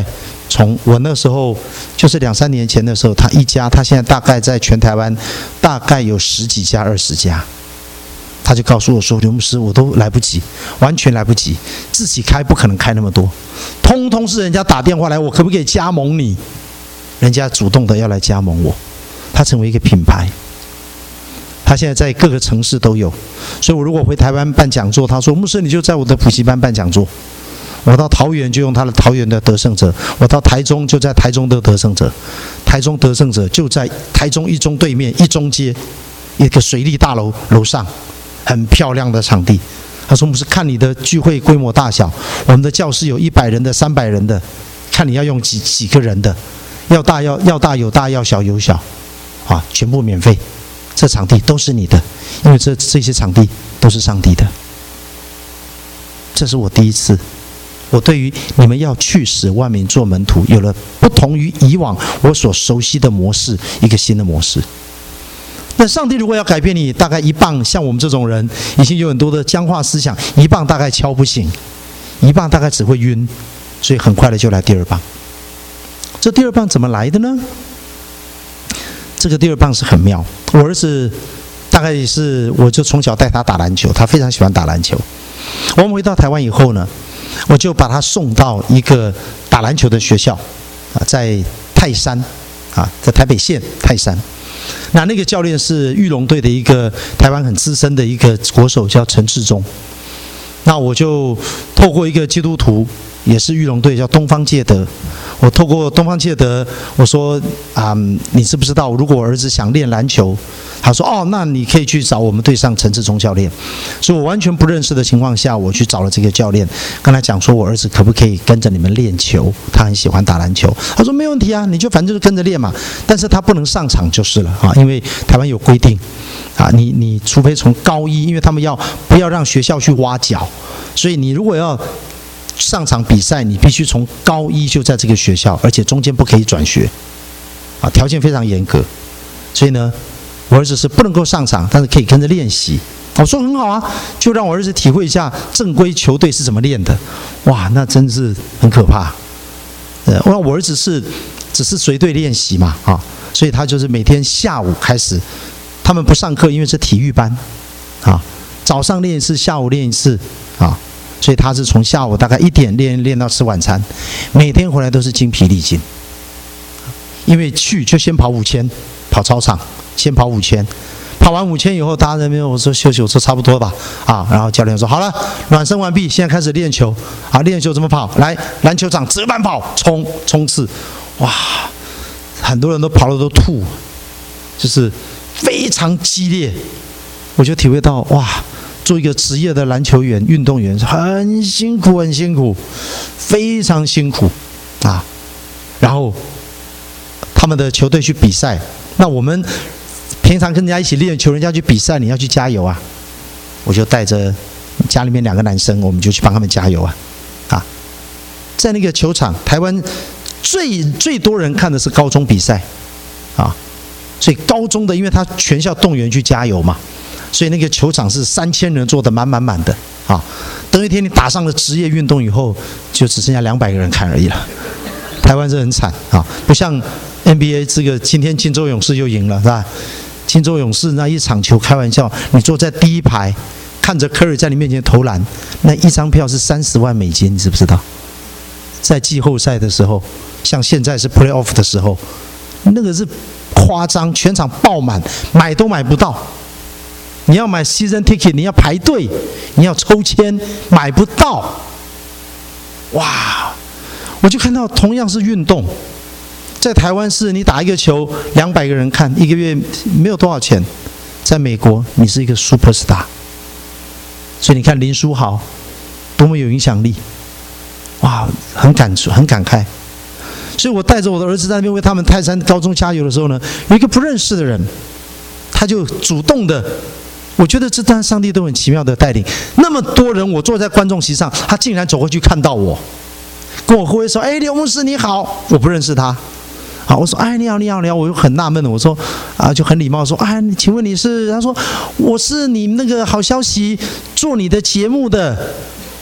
从我那时候就是两三年前的时候，他一家，他现在大概在全台湾大概有十几家、二十家。他就告诉我说：“刘牧师，我都来不及，完全来不及，自己开不可能开那么多，通通是人家打电话来，我可不可以加盟你？人家主动的要来加盟我，他成为一个品牌。他现在在各个城市都有，所以我如果回台湾办讲座，他说牧师你就在我的补习班办讲座。我到桃园就用他的桃园的得胜者，我到台中就在台中的得胜者，台中得胜者就在台中一中对面一中街一个水利大楼楼上。”很漂亮的场地，他说：“我们是看你的聚会规模大小，我们的教室有一百人的、三百人的，看你要用几几个人的，要大要要大有大，要小有小，啊，全部免费。这场地都是你的，因为这这些场地都是上帝的。这是我第一次，我对于你们要去使万民做门徒，有了不同于以往我所熟悉的模式，一个新的模式。”那上帝如果要改变你，大概一棒像我们这种人，已经有很多的僵化思想，一棒大概敲不醒，一棒大概只会晕，所以很快的就来第二棒。这第二棒怎么来的呢？这个第二棒是很妙。我儿子大概是，我就从小带他打篮球，他非常喜欢打篮球。我们回到台湾以后呢，我就把他送到一个打篮球的学校，啊，在泰山，啊，在台北县泰山。那那个教练是裕隆队的一个台湾很资深的一个国手，叫陈志忠。那我就透过一个基督徒，也是裕隆队，叫东方介德。我透过东方介德，我说啊、嗯，你知不知道，如果我儿子想练篮球，他说哦，那你可以去找我们队上陈志忠教练。所以我完全不认识的情况下，我去找了这个教练，跟他讲说我儿子可不可以跟着你们练球，他很喜欢打篮球。他说没问题啊，你就反正就跟着练嘛，但是他不能上场就是了啊，因为台湾有规定啊，你你除非从高一，因为他们要不要让学校去挖角，所以你如果要上场比赛，你必须从高一就在这个学校，而且中间不可以转学，啊，条件非常严格。所以呢，我儿子是不能够上场，但是可以跟着练习。我说很好啊，就让我儿子体会一下正规球队是怎么练的。哇，那真是很可怕。呃，我我儿子是只是随队练习嘛，啊，所以他就是每天下午开始，他们不上课，因为是体育班，啊，早上练一次，下午练一次，啊。所以他是从下午大概一点练练到吃晚餐，每天回来都是精疲力尽。因为去就先跑五千，跑操场，先跑五千，跑完五千以后，大家在那边我说休息，我说差不多吧，啊，然后教练说好了，暖身完毕，现在开始练球，啊，练球怎么跑？来，篮球场折返跑，冲冲刺，哇，很多人都跑了都吐，就是非常激烈，我就体会到哇。做一个职业的篮球员、运动员很辛苦，很辛苦，非常辛苦啊！然后他们的球队去比赛，那我们平常跟人家一起练球，人家去比赛，你要去加油啊！我就带着家里面两个男生，我们就去帮他们加油啊！啊，在那个球场，台湾最最多人看的是高中比赛啊，所以高中的，因为他全校动员去加油嘛。所以那个球场是三千人坐得满满满的啊！等一天你打上了职业运动以后，就只剩下两百个人看而已了。台湾是很惨啊，不像 N B A 这个今天金州勇士又赢了是吧？金州勇士那一场球，开玩笑，你坐在第一排，看着 Curry 在你面前投篮，那一张票是三十万美金，你知不知道？在季后赛的时候，像现在是 Playoff 的时候，那个是夸张，全场爆满，买都买不到。你要买 season ticket， 你要排队，你要抽签，买不到。哇！我就看到同样是运动，在台湾是你打一个球，两百个人看，一个月没有多少钱。在美国，你是一个 super star。所以你看林书豪多么有影响力，哇，很感触，很感慨。所以我带着我的儿子在那边为他们泰山高中加油的时候呢，有一个不认识的人，他就主动的。我觉得这当然上帝都很奇妙的带领，那么多人，我坐在观众席上，他竟然走过去看到我，跟我挥挥手，哎，刘牧师你好，我不认识他，好，我说，哎，你好，你好，你好，我又很纳闷的，我说，啊，就很礼貌说，哎，请问你是？他说，我是你那个好消息做你的节目的，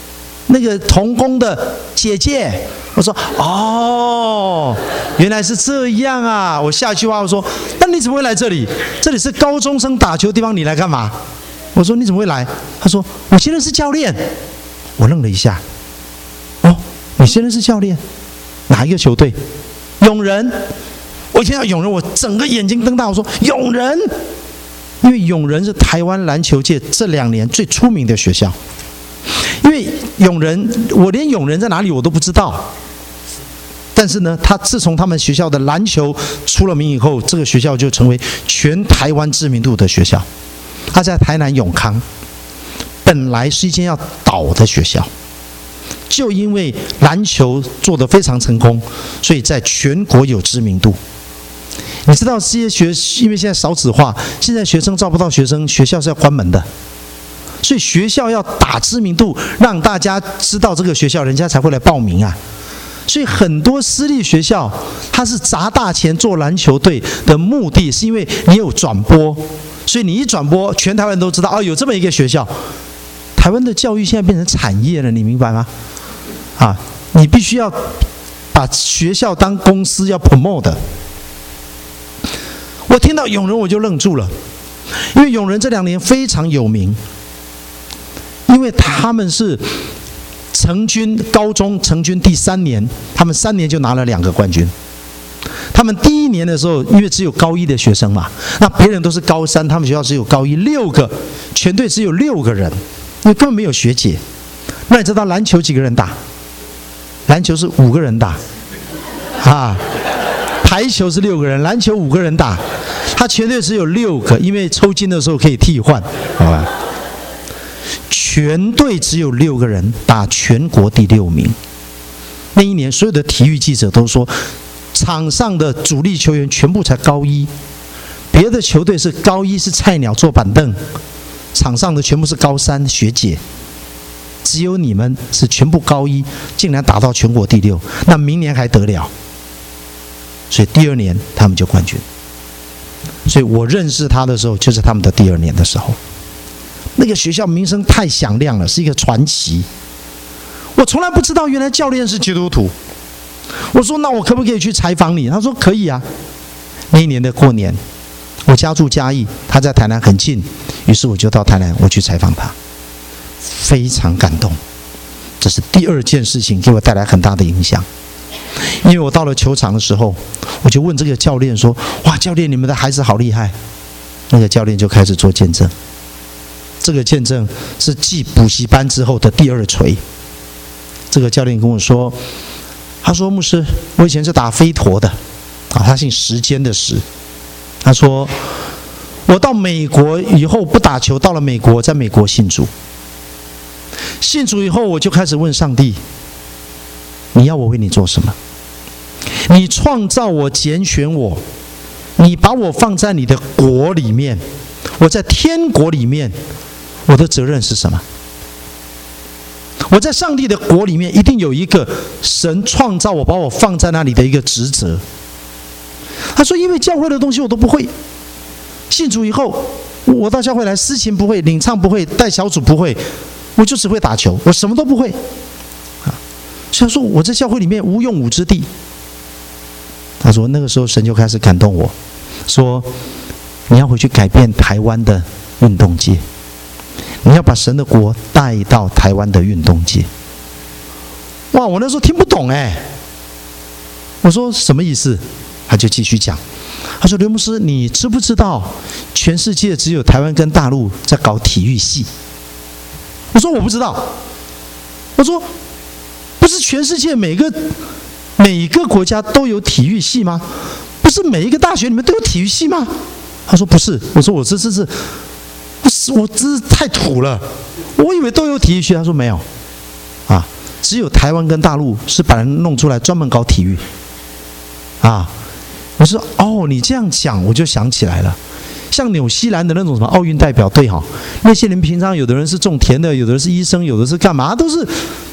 那个童工的姐姐。我说哦，原来是这样啊！我下一句话我说，那你怎么会来这里？这里是高中生打球的地方，你来干嘛？我说你怎么会来？他说我现在是教练。我愣了一下，哦，你现在是教练？哪一个球队？永仁。我一听到永仁，我整个眼睛瞪大，我说永仁，因为永仁是台湾篮球界这两年最出名的学校。因为永仁，我连永仁在哪里我都不知道。但是呢，他自从他们学校的篮球出了名以后，这个学校就成为全台湾知名度的学校。他在台南永康，本来是一间要倒的学校，就因为篮球做得非常成功，所以在全国有知名度。你知道这些学，因为现在少子化，现在学生招不到学生，学校是要关门的。所以学校要打知名度，让大家知道这个学校，人家才会来报名啊。所以很多私立学校，它是砸大钱做篮球队的目的，是因为你有转播，所以你一转播，全台湾都知道哦，有这么一个学校。台湾的教育现在变成产业了，你明白吗？啊，你必须要把学校当公司要 promote 的。我听到永仁我就愣住了，因为永仁这两年非常有名，因为他们是成军高中成军第三年，他们三年就拿了两个冠军。他们第一年的时候，因为只有高一的学生嘛，那别人都是高三，他们学校只有高一，六个全队只有六个人，因为根本没有学姐。那你知道篮球几个人打？篮球是五个人打，啊，排球是六个人，篮球五个人打。他全队只有六个，因为抽筋的时候可以替换，好吧？全队只有六个人打全国第六名。那一年，所有的体育记者都说，场上的主力球员全部才高一，别的球队是高一是菜鸟坐板凳，场上的全部是高三学姐，只有你们是全部高一，竟然打到全国第六，那明年还得了？所以第二年他们就冠军。所以我认识他的时候，就是他们的第二年的时候。那个学校名声太响亮了，是一个传奇。我从来不知道原来教练是基督徒。我说那我可不可以去采访你？他说可以啊。那一年的过年，我家住嘉义，他在台南很近，于是我就到台南，我去采访他，非常感动。这是第二件事情给我带来很大的影响。因为我到了球场的时候，我就问这个教练说：哇，教练，你们的孩子好厉害。那个教练就开始做见证。这个见证是继补习班之后的第二锤。这个教练跟我说，他说牧师，我以前是打飞陀的，啊，他姓时间的时。他说我到美国以后不打球，到了美国，在美国信主。信主以后，我就开始问上帝，你要我为你做什么？你创造我，拣选我，你把我放在你的国里面，我在天国里面，我的责任是什么？我在上帝的国里面，一定有一个神创造我，把我放在那里的一个职责。他说，因为教会的东西我都不会，信主以后，我到教会来，司琴不会，领唱不会，带小组不会，我就只会打球，我什么都不会。所以说我在教会里面无用武之地。他说那个时候神就开始感动我，说你要回去改变台湾的运动界，你要把神的国带到台湾的运动界。哇，我那时候听不懂哎，我说什么意思？他就继续讲，他说刘牧师，你知不知道全世界只有台湾跟大陆在搞体育系？我说我不知道。我说不是全世界每个每个国家都有体育系吗？不是每一个大学里面都有体育系吗？他说不是。我说我这这是我我这是太土了，我以为都有体育系。他说没有啊，只有台湾跟大陆是把人弄出来专门搞体育啊。我说哦，你这样讲我就想起来了，像纽西兰的那种什么奥运代表队哈，那些人平常有的人是种田的，有的人是医生，有的是干嘛，都是他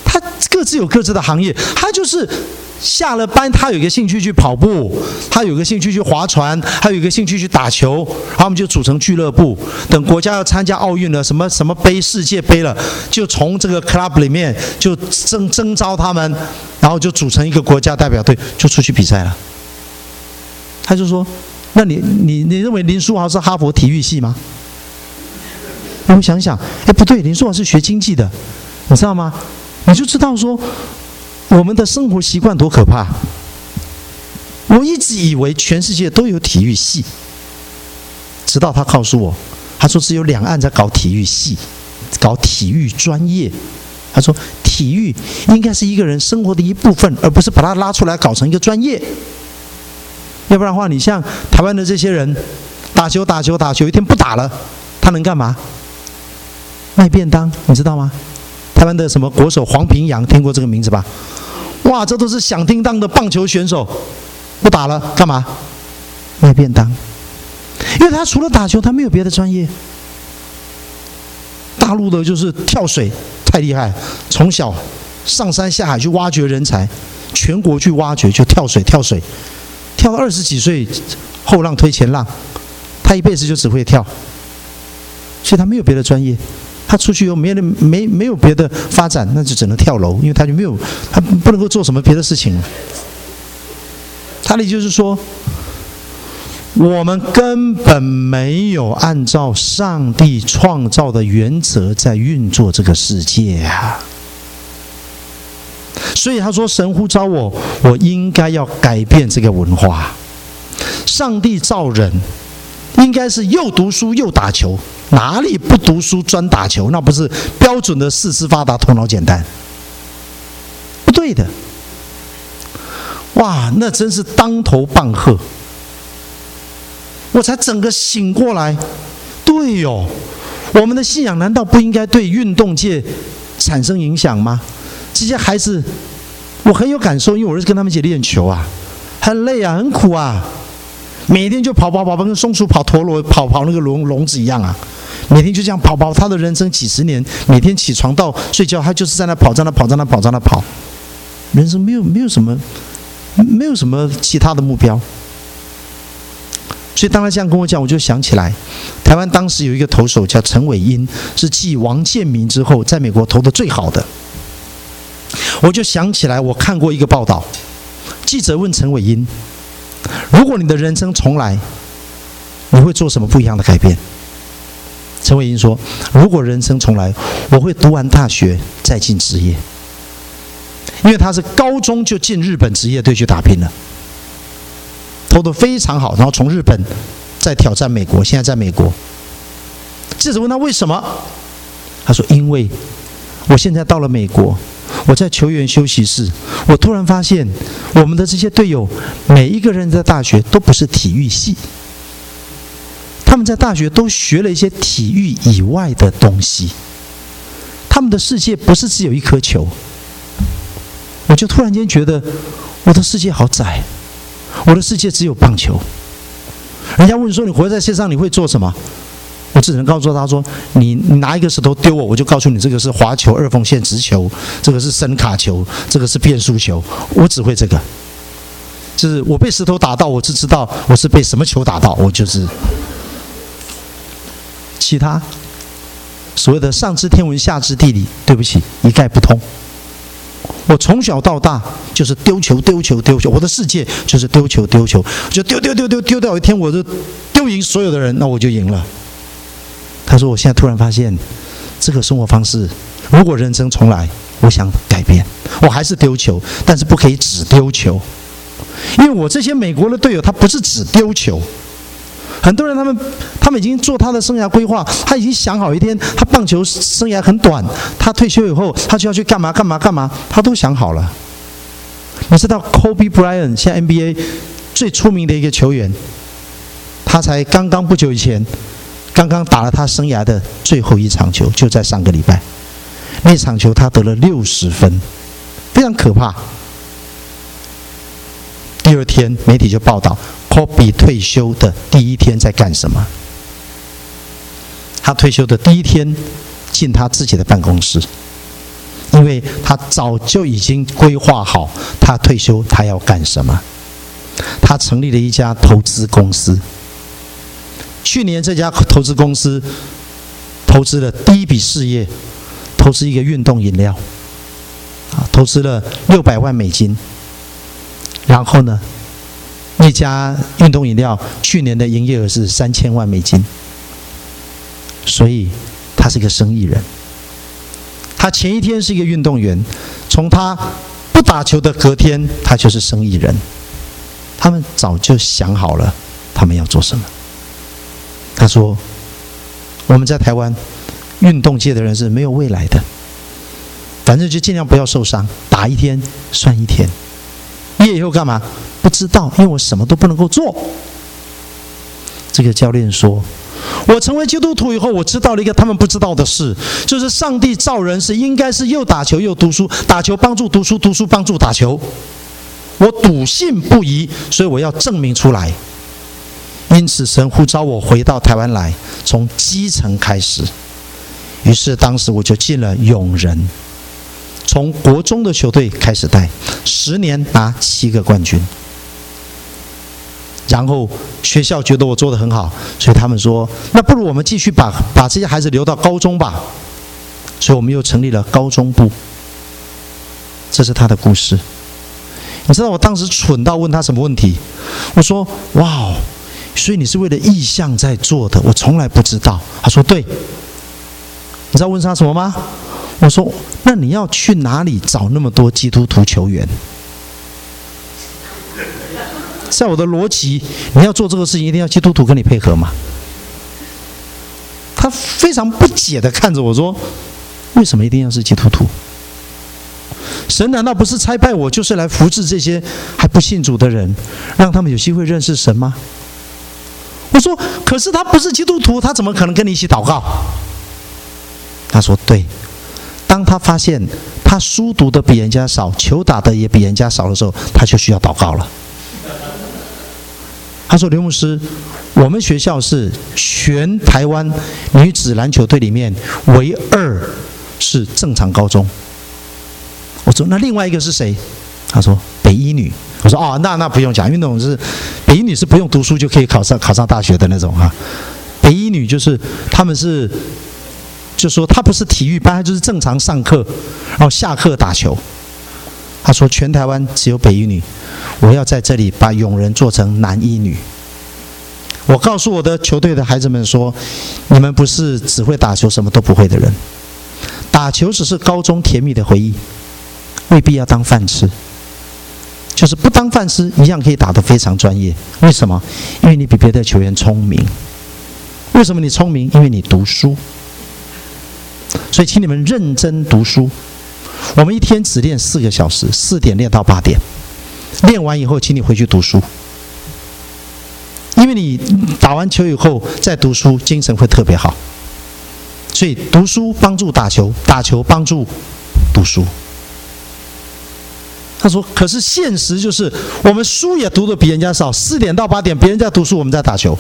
各自有各自的行业，他就是下了班，他有一个兴趣去跑步，他有一个兴趣去划船，还有一个兴趣去打球，然后我们就组成俱乐部。等国家要参加奥运了，什么什么杯、世界杯了，就从这个 club 里面就征征召他们，然后就组成一个国家代表队，就出去比赛了。他就说：“那你你你认为林书豪是哈佛体育系吗？”我想想，哎，不对，林书豪是学经济的，你知道吗？你就知道说，我们的生活习惯多可怕。我一直以为全世界都有体育系，直到他告诉我，他说只有两岸在搞体育系，搞体育专业。他说，体育应该是一个人生活的一部分，而不是把它拉出来搞成一个专业。要不然的话，你像台湾的这些人，打球打球打球，一天不打了，他能干嘛？卖便当，你知道吗？台湾的什么国手黄平洋，听过这个名字吧？哇，这都是响叮当的棒球选手，不打了干嘛？卖便当，因为他除了打球，他没有别的专业。大陆的就是跳水，太厉害，从小上山下海去挖掘人才，全国去挖掘，就跳水跳水，跳到二十几岁，后浪推前浪，他一辈子就只会跳，所以他没有别的专业。他出去又没没没有别的发展，那就只能跳楼，因为他就没有，他不能够做什么别的事情。他的意思就是说，我们根本没有按照上帝创造的原则在运作这个世界啊。所以他说，神呼召我，我应该要改变这个文化。上帝造人，应该是又读书又打球。哪里不读书专打球？那不是标准的四肢发达头脑简单？不对的。哇，那真是当头棒喝！我才整个醒过来。对哟，我们的信仰难道不应该对运动界产生影响吗？这些孩子，我很有感受，因为我是跟他们一起练球啊，很累啊，很苦啊，每天就跑跑跑，跟松鼠跑陀螺、跑跑那个笼笼子一样啊。每天就这样跑跑，他的人生几十年，每天起床到睡觉，他就是在那跑，在那跑，在那跑，在那跑。人生没有没有什么，没有什么其他的目标。所以当他这样跟我讲，我就想起来，台湾当时有一个投手叫陈伟殷，是继王建民之后，在美国投的最好的。我就想起来，我看过一个报道，记者问陈伟殷：如果你的人生重来，你会做什么不一样的改变？陈伟殷说：“如果人生重来，我会读完大学再进职业，因为他是高中就进日本职业队去打拼了，投得非常好，然后从日本再挑战美国，现在在美国。”记者问他为什么，他说：“因为我现在到了美国，我在球员休息室，我突然发现我们的这些队友每一个人在大学都不是体育系。”他们在大学都学了一些体育以外的东西，他们的世界不是只有一颗球。我就突然间觉得，我的世界好窄，我的世界只有棒球。人家问说你活在世界上你会做什么？我只能告诉他说，你你拿一个石头丢我，我就告诉你这个是滑球、二缝线直球，这个是伸卡球，这个是变速球，我只会这个。就是我被石头打到，我就知道我是被什么球打到，我就是。其他所谓的上知天文下知地理，对不起，一概不通。我从小到大就是丢球丢球丢球，我的世界就是丢球丢球，就丢丢丢丢丢到一天我就丢赢所有的人，那我就赢了。他说我现在突然发现这个生活方式，如果人生重来，我想改变，我还是丢球，但是不可以只丢球，因为我这些美国的队友他不是只丢球。很多人他们他们已经做他的生涯规划，他已经想好一天他棒球生涯很短，他退休以后他就要去干嘛干嘛干嘛，他都想好了。你知道 Kobe Bryant 现在 N B A 最出名的一个球员，他才刚刚不久以前刚刚打了他生涯的最后一场球，就在上个礼拜，那场球他得了六十分，非常可怕。第二天媒体就报道科比退休的第一天在干什么？他退休的第一天进他自己的办公室， 因为他早就已经规划好他退休他要干什么。他成立了一家投资公司，去年这家投资公司投资了第一笔事业，投资一个运动饮料，啊，投资了六百万美金。然后呢，那家运动饮料去年的营业额是三千万美金，所以他是一个生意人。他前一天是一个运动员，从他不打球的隔天，他就是生意人。他们早就想好了他们要做什么。他说，我们在台湾运动界的人是没有未来的，反正就尽量不要受伤，打一天算一天。毕业以后干嘛？不知道，因为我什么都不能够做。这个教练说，我成为基督徒以后，我知道了一个他们不知道的事，就是上帝造人是应该是又打球又读书，打球帮助读书，读书帮助打球。我笃信不疑，所以我要证明出来。因此神呼召我回到台湾来，从基层开始。于是当时我就进了永仁，从国中的球队开始带，十年拿七个冠军。然后学校觉得我做得很好，所以他们说，那不如我们继续把把这些孩子留到高中吧。所以我们又成立了高中部。这是他的故事。你知道我当时蠢到问他什么问题？我说，哇，所以你是为了意向在做的，我从来不知道。他说对。你知道问他什么吗？我说，那你要去哪里找那么多基督徒球员？在我的逻辑，你要做这个事情，一定要基督徒跟你配合嘛。他非常不解地看着我说，为什么一定要是基督徒？神难道不是差派我就是来扶持这些还不信主的人，让他们有机会认识神吗？我说，可是他不是基督徒，他怎么可能跟你一起祷告？他说对。当他发现他书读的比人家少，球打的也比人家少的时候，他就需要祷告了。他说，刘牧师，我们学校是全台湾女子篮球队里面唯二是正常高中。我说，那另外一个是谁？他说北一女。我说，哦，那那不用讲，因为那种是北一女是不用读书就可以考上考上大学的那种啊。北一女就是他们是，就说他不是体育班，他就是正常上课，然后下课打球。他说全台湾只有北一女，我要在这里把永仁做成南一女。我告诉我的球队的孩子们说，你们不是只会打球什么都不会的人，打球只是高中甜蜜的回忆，未必要当饭吃。就是不当饭吃一样可以打得非常专业。为什么？因为你比别的球员聪明。为什么你聪明？因为你读书。所以请你们认真读书。我们一天只练四个小时，四点练到八点。练完以后，请你回去读书。因为你打完球以后再读书，精神会特别好。所以读书帮助打球，打球帮助读书。他说，可是现实就是我们书也读得比人家少，四点到八点别人在读书，我们在打球。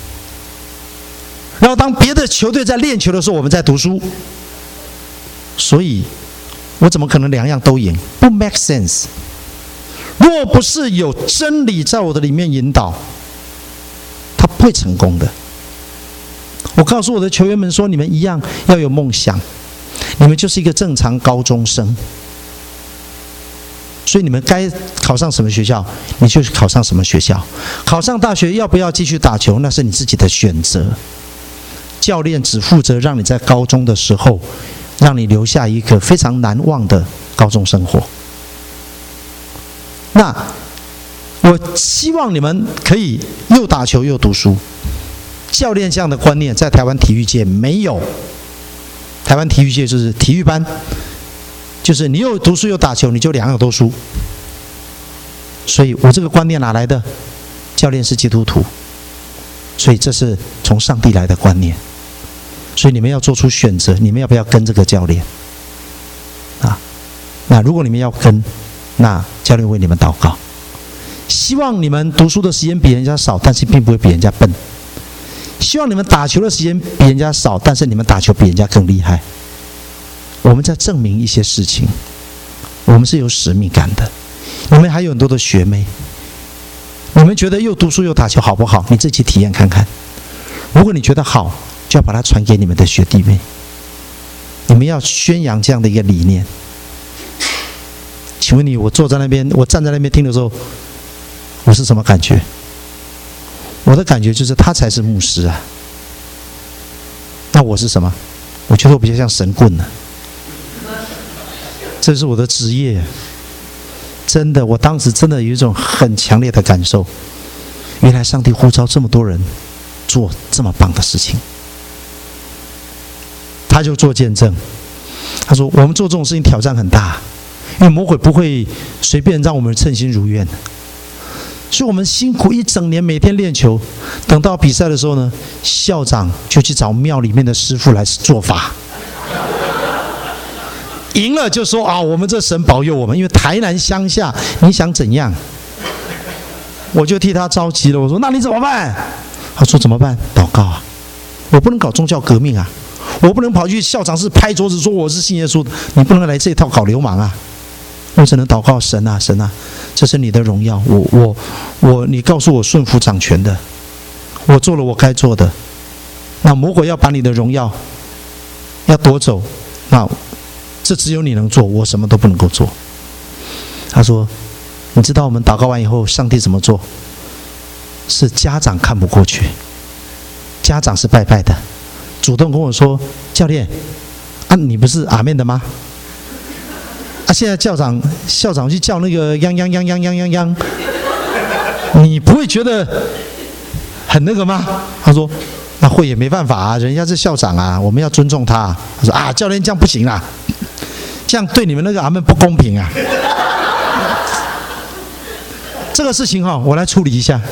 然后当别的球队在练球的时候，我们在读书。所以我怎么可能两样都赢？不 make sense。若不是有真理在我的里面引导，他不会成功的。我告诉我的球员们说，你们一样要有梦想，你们就是一个正常高中生。所以你们该考上什么学校，你就考上什么学校。考上大学要不要继续打球，那是你自己的选择。教练只负责让你在高中的时候，让你留下一个非常难忘的高中生活。那我希望你们可以又打球又读书。教练这样的观念在台湾体育界没有。台湾体育界就是体育班，就是你又读书又打球，你就两样都输。所以我这个观念哪来的？教练是基督徒，所以这是从上帝来的观念。所以你们要做出选择，你们要不要跟这个教练啊？那如果你们要跟，那教练为你们祷告，希望你们读书的时间比人家少，但是并不会比人家笨。希望你们打球的时间比人家少，但是你们打球比人家更厉害。 我们在证明一些事情，我们是有使命感的。你们还有很多的学妹，你们觉得又读书又打球好不好？你自己体验看看。如果你觉得好，就要把它传给你们的学弟妹。你们要宣扬这样的一个理念。请问你，我坐在那边，我站在那边听的时候，我是什么感觉？我的感觉就是他才是牧师啊。那我是什么？我觉得我比较像神棍呢、啊。这是我的职业。真的，我当时真的有一种很强烈的感受，原来上帝呼召这么多人做这么棒的事情。他就做见证，他说我们做这种事情挑战很大，因为魔鬼不会随便让我们称心如愿，所以我们辛苦一整年，每天练球，等到比赛的时候呢，校长就去找庙里面的师傅来做法，赢了就说啊，我们这神保佑我们，因为台南乡下，你想怎样？我就替他着急了，我说那你怎么办？他说怎么办？祷告啊，我不能搞宗教革命啊，我不能跑去校长室拍桌子说我是信耶稣的，你不能来这一套搞流氓啊！我只能祷告神啊，神啊，这是你的荣耀，我我我，你告诉我顺服掌权的，我做了我该做的，那魔鬼要把你的荣耀要夺走，那这只有你能做，我什么都不能够做。他说，你知道我们祷告完以后，上帝怎么做？是家长看不过去，家长是拜拜的，主动跟我说，教练啊，你不是阿们的吗？啊，现在校长校长去叫那个央央央央央央央，你不会觉得很那个吗？他说，那会也没办法啊，人家是校长啊，我们要尊重他。他说啊，教练这样不行啦，这样对你们那个阿们不公平啊。这个事情哈、哦，我来处理一下。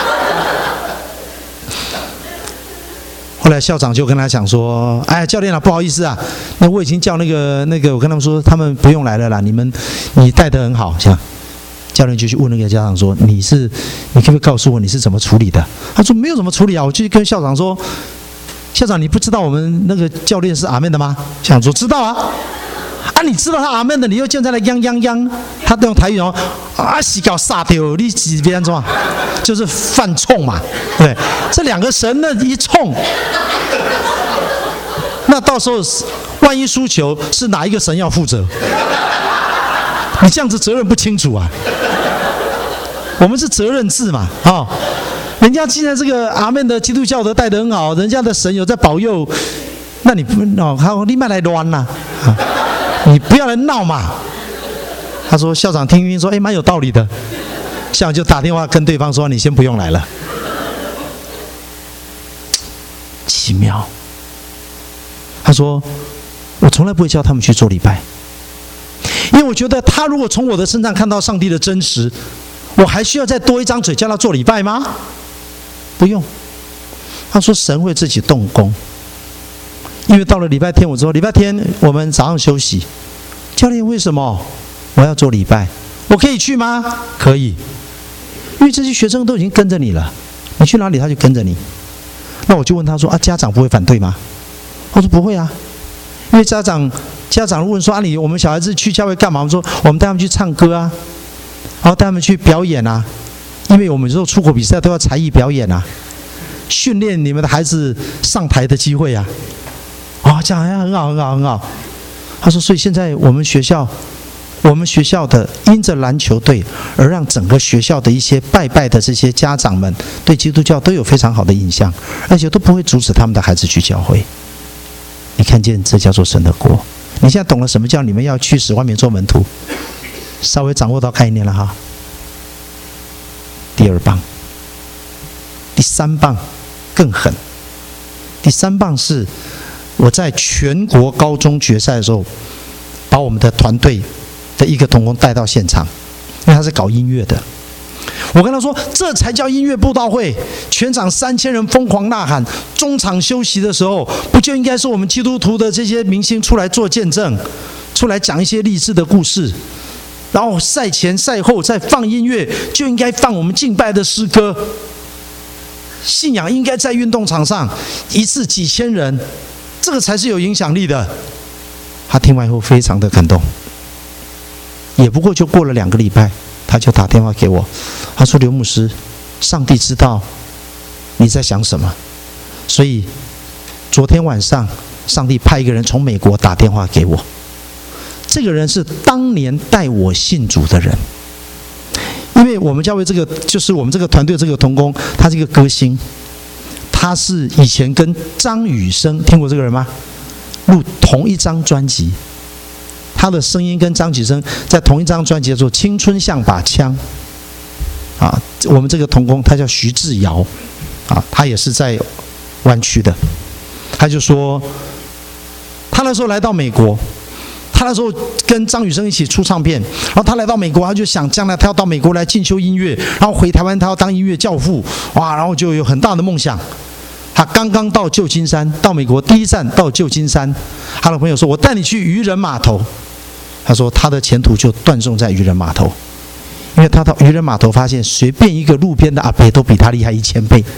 后来校长就跟他讲说：“哎，教练啊，不好意思啊，那我已经叫那个那个，我跟他们说，他们不用来了啦。你们你带得很好，这样。”教练就去问那个家长说：“你是，你可不可以告诉我你是怎么处理的？”他说：“没有怎么处理啊，我就跟校长说，校长你不知道我们那个教练是阿们的吗？”校长说：“知道啊。”啊，你知道他阿们的，你又现在来央央央，他用台语哦，啊，死搞杀掉，你几边怎么？就是犯冲嘛，对，这两个神呢一冲，那到时候万一输球是哪一个神要负责？你这样子责任不清楚啊。我们是责任制嘛，啊、哦，人家既然这个阿们的基督教都带得很好，人家的神有在保佑，那你不哦，好，你慢来乱呐。啊你不要来闹嘛！他说校长听一听说，哎，蛮有道理的。校长就打电话跟对方说，你先不用来了。奇妙。他说，我从来不会叫他们去做礼拜，因为我觉得他如果从我的身上看到上帝的真实，我还需要再多一张嘴叫他做礼拜吗？不用。他说神会自己动工。因为到了礼拜天，我说礼拜天我们早上休息。教练，为什么我要做礼拜？我可以去吗？可以，因为这些学生都已经跟着你了，你去哪里他就跟着你。那我就问他说啊，家长不会反对吗？他说不会啊，因为家长家长问说啊，你我们小孩子去教会干嘛？我们说我们带他们去唱歌啊，然后带他们去表演啊，因为我们有时候出国比赛都要才艺表演啊，训练你们的孩子上台的机会啊。哦，这样很好，很好，很好。他说，所以现在我们学校，我们学校的因着篮球队而让整个学校的一些拜拜的这些家长们对基督教都有非常好的印象，而且都不会阻止他们的孩子去教会。你看见这叫做神的国。你现在懂了什么叫你们要去使万民做门徒，稍微掌握到概念了哈。第二棒，第三棒更狠。第三棒是我在全国高中决赛的时候，把我们的团队的一个同工带到现场，因为他是搞音乐的。我跟他说，这才叫音乐布道会，全场三千人疯狂呐喊，中场休息的时候，不就应该是我们基督徒的这些明星出来做见证，出来讲一些励志的故事，然后赛前赛后再放音乐，就应该放我们敬拜的诗歌。信仰应该在运动场上，一次几千人，这个才是有影响力的。 他听完以后非常的感动。也不过就过了两个礼拜，他就打电话给我，他说：“刘牧师，上帝知道你在想什么，所以昨天晚上上帝派一个人从美国打电话给我。这个人是当年带我信主的人，因为我们教会这个就是我们这个团队这个同工，他是一个歌星，他是以前跟张雨生，听过这个人吗？录同一张专辑。”他的声音跟张雨生在同一张专辑做《青春像把枪》啊，我们这个同工他叫徐志尧啊，他也是在湾区的。他就说，他那时候来到美国，他那时候跟张雨生一起出唱片，然后他来到美国，他就想将来他要到美国来进修音乐，然后回台湾他要当音乐教父，哇，然后就有很大的梦想。他刚刚到旧金山，到美国第一站到旧金山，他的朋友说：“我带你去渔人码头。”他说他的前途就断送在渔人码头，因为他到渔人码头发现，随便一个路边的阿伯都比他厉害一千倍。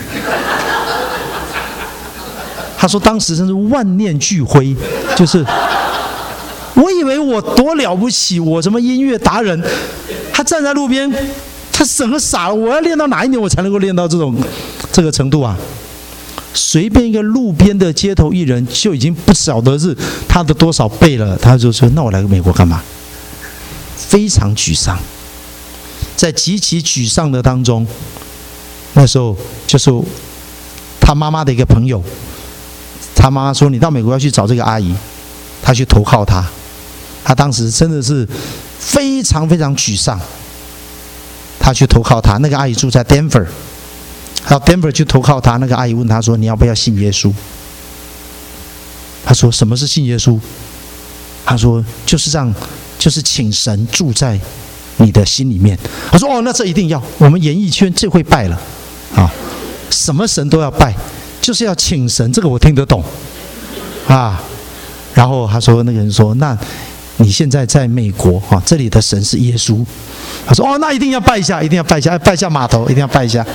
他说当时真是万念俱灰，就是我以为我多了不起，我什么音乐达人，他站在路边，他整个傻了。我要练到哪一年我才能够练到这种这个程度啊？随便一个路边的街头艺人就已经不晓得是他的多少倍了，他就说：“那我来美国干嘛？”非常沮丧，在极其沮丧的当中，那时候就是他妈妈的一个朋友，他妈妈说：“你到美国要去找这个阿姨，他去投靠她。”他当时真的是非常非常沮丧，他去投靠她。那个阿姨住在 Denver。到 Denver 去投靠他，那个阿姨问他说：“你要不要信耶稣？”他说：“什么是信耶稣？”他说：“就是让，就是请神住在你的心里面。”他说：“哦，那这一定要，我们演艺圈最会拜了啊，什么神都要拜，就是要请神，这个我听得懂啊。”然后他说：“那个人说，那你现在在美国啊，这里的神是耶稣。”他说：“哦，那一定要拜一下，一定要拜一下，拜一下码头，一定要拜一下。”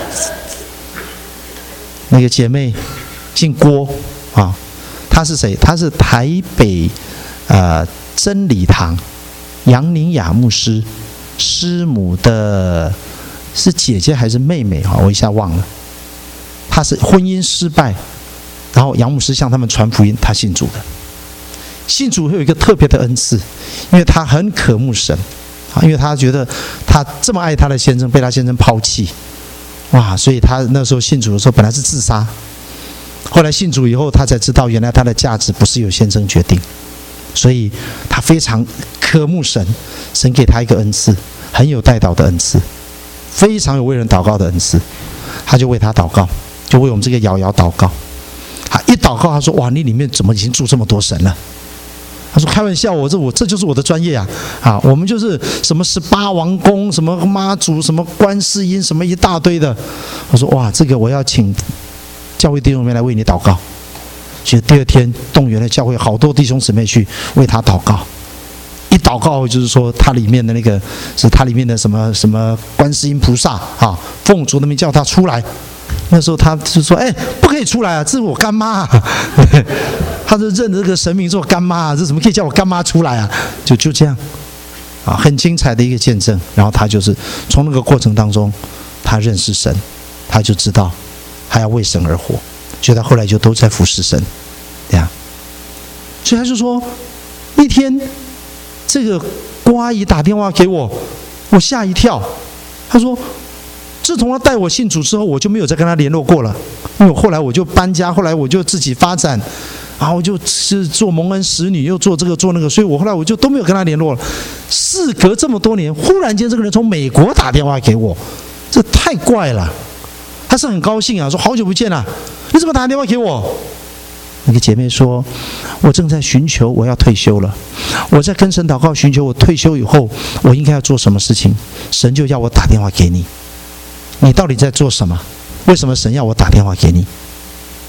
那个姐妹姓郭啊，她是谁？她是台北呃真理堂杨宁雅牧师师母的，是姐姐还是妹妹啊？我一下忘了。她是婚姻失败，然后杨牧师向他们传福音，她信主的。信主会有一个特别的恩赐，因为她很渴慕神啊，因为她觉得她这么爱她的先生，被她先生抛弃。哇！所以他那时候信主的时候，本来是自杀，后来信主以后，他才知道原来他的价值不是由先生决定，所以他非常渴慕神，神给他一个恩赐，很有代祷的恩赐，非常有为人祷告的恩赐，他就为他祷告，就为我们这个瑶瑶祷告。他一祷告，他说：“哇，你里面怎么已经住这么多神了？”他说：“开玩笑，我这我这就是我的专业啊！啊，我们就是什么十八王公，什么妈祖，什么观世音，什么一大堆的。”我说：“哇，这个我要请教会弟兄姊妹来为你祷告。”所以第二天动员了教会好多弟兄姊妹去为他祷告。一祷告就是说，他里面的那个是他里面的什么什么观世音菩萨啊，奉主的名叫他出来。那时候他就说：“哎，不可以出来啊，这是我干妈啊。”他就认这个神明做干妈啊，这怎么可以叫我干妈出来啊？就就这样啊，很精彩的一个见证。然后他就是从那个过程当中，他认识神，他就知道他要为神而活，所以他后来就都在服侍神，这样。所以他就说，一天这个郭阿姨打电话给我，我吓一跳。他说，自从他带我信主之后，我就没有再跟他联络过了，因为后来我就搬家，后来我就自己发展。然后就是做蒙恩使女，又做这个做那个，所以我后来我就都没有跟他联络了。事隔这么多年，忽然间这个人从美国打电话给我，这太怪了。他是很高兴啊，说好久不见了，你怎么打电话给我？那个姐妹说，我正在寻求我要退休了，我在跟神祷告寻求我退休以后我应该要做什么事情，神就要我打电话给你。你到底在做什么？为什么神要我打电话给你？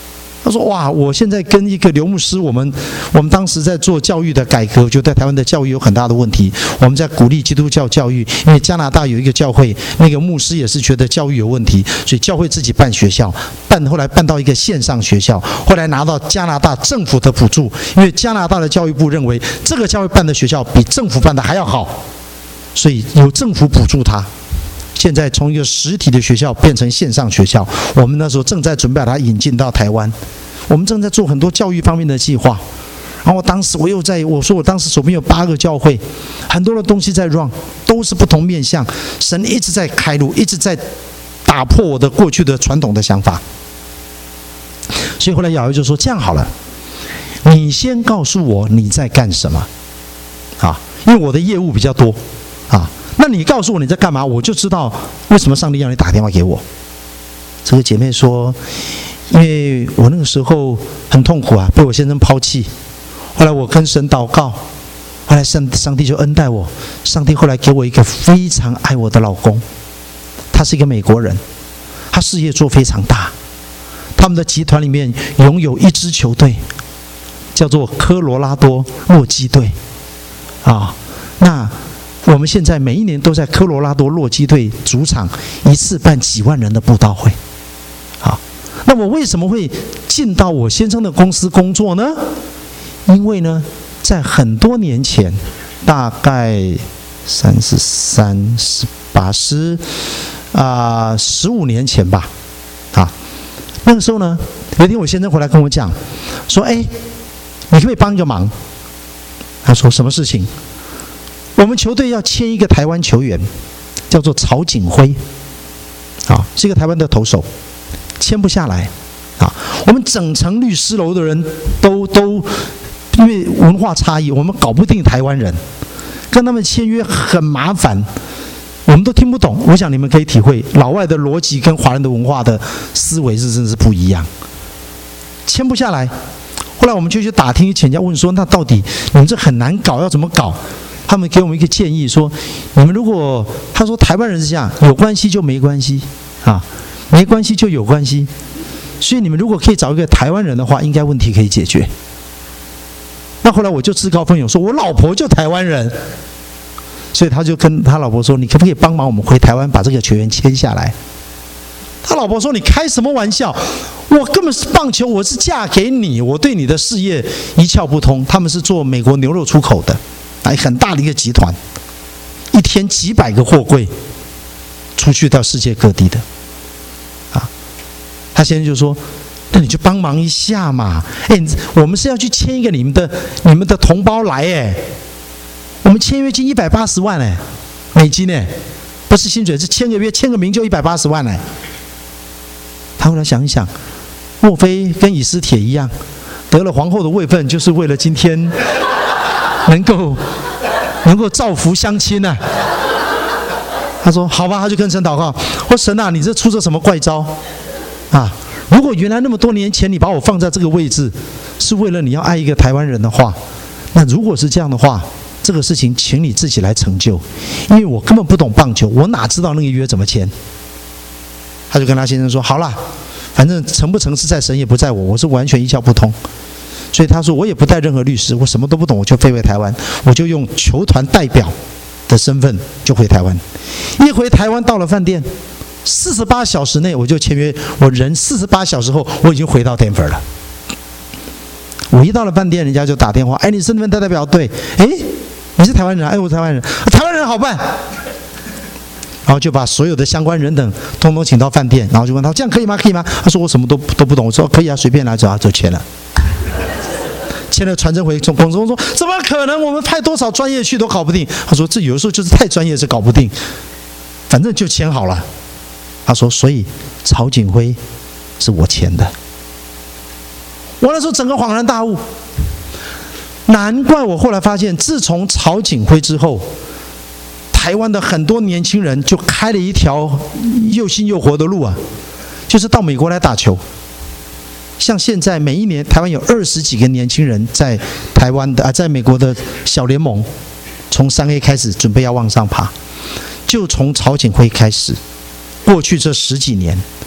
他说：“哇，我现在跟一个刘牧师，我们我们当时在做教育的改革，就在台湾的教育有很大的问题。我们在鼓励基督教教育，因为加拿大有一个教会，那个牧师也是觉得教育有问题，所以教会自己办学校，办后来办到一个线上学校，后来拿到加拿大政府的补助，因为加拿大的教育部认为这个教会办的学校比政府办的还要好，所以由政府补助他。”现在从一个实体的学校变成线上学校，我们那时候正在准备把它引进到台湾，我们正在做很多教育方面的计划。然后我当时我又在我说我当时手边有八个教会，很多的东西在 run， 都是不同面向，神一直在开路，一直在打破我的过去的传统的想法。所以后来雅薇就说：“这样好了，你先告诉我你在干什么啊？因为我的业务比较多啊。”那你告诉我你在干嘛，我就知道为什么上帝要你打电话给我。这个姐妹说，因为我那个时候很痛苦啊，被我先生抛弃。后来我跟神祷告，后来上上帝就恩待我。上帝后来给我一个非常爱我的老公，他是一个美国人，他事业做非常大。他们的集团里面拥有一支球队，叫做科罗拉多洛基队啊。那我们现在每一年都在科罗拉多洛基队主场一次办几万人的布道会，好，那我为什么会进到我先生的公司工作呢？因为呢，在很多年前，大概三十三、十八、十啊十五年前吧，啊，那个时候呢，有一天我先生回来跟我讲，说：“哎，你可不可以帮一个忙？”他说：“什么事情？”我们球队要签一个台湾球员，叫做曹景辉，啊，是一个台湾的投手，签不下来，啊，我们整层律师楼的人都都因为文化差异，我们搞不定台湾人，跟他们签约很麻烦，我们都听不懂。我想你们可以体会，老外的逻辑跟华人的文化的思维是真的是不一样，签不下来。后来我们就去打听请教，问说，那到底你们这很难搞，要怎么搞？他们给我们一个建议说，你们如果他说台湾人是这样，有关系就没关系啊，没关系就有关系，所以你们如果可以找一个台湾人的话，应该问题可以解决。那后来我就自告奋勇说，我老婆就台湾人，所以他就跟他老婆说，你可不可以帮忙我们回台湾把这个球员签下来？他老婆说，你开什么玩笑，我根本是棒球，我是嫁给你，我对你的事业一窍不通。他们是做美国牛肉出口的，很大的一个集团，一天几百个货柜出去到世界各地的啊。他先生就说，那你就帮忙一下嘛，哎，我们是要去签一个你们的你们的同胞来哎，我们签约金一百八十万哎，美金哎，不是薪水，是签个约签个名就一百八十万哎。他后来想一想，莫非跟以斯帖一样，得了皇后的位分，就是为了今天能够能够造福乡亲呢、啊？他说好吧，他就跟神祷告，我说神啊，你这出这什么怪招啊？如果原来那么多年前你把我放在这个位置，是为了你要爱一个台湾人的话，那如果是这样的话，这个事情请你自己来成就，因为我根本不懂棒球，我哪知道那个约怎么签？他就跟他先生说，好啦，反正成不成是在神，也不在我，我是完全一窍不通。所以他说，我也不带任何律师，我什么都不懂，我就飞回台湾，我就用球团代表的身份就回台湾。一回台湾到了饭店，四十八小时内我就签约，我人四十八小时后我已经回到 Denver 了。我一到了饭店，人家就打电话，哎，你身份代表对，哎，你是台湾人，哎，我是台湾人，台湾人好办。然后就把所有的相关人等通通请到饭店，然后就问他这样可以吗？可以吗？他说我什么都都不懂。我说可以啊，随便来，走啊，就签了。签了传真回公司，我说怎么可能？我们派多少专业去都搞不定。他说这有的时候就是太专业是搞不定，反正就签好了。他说所以曹景辉是我签的。我那时候整个恍然大悟，难怪我后来发现，自从曹景辉之后，台湾的很多年轻人就开了一条又新又活的路啊，就是到美国来打球。像现在每一年台湾有二十几个年轻人在台湾的啊，在美国的小联盟，从三 A 开始准备要往上爬，就从曹景辉开始。过去这十几年，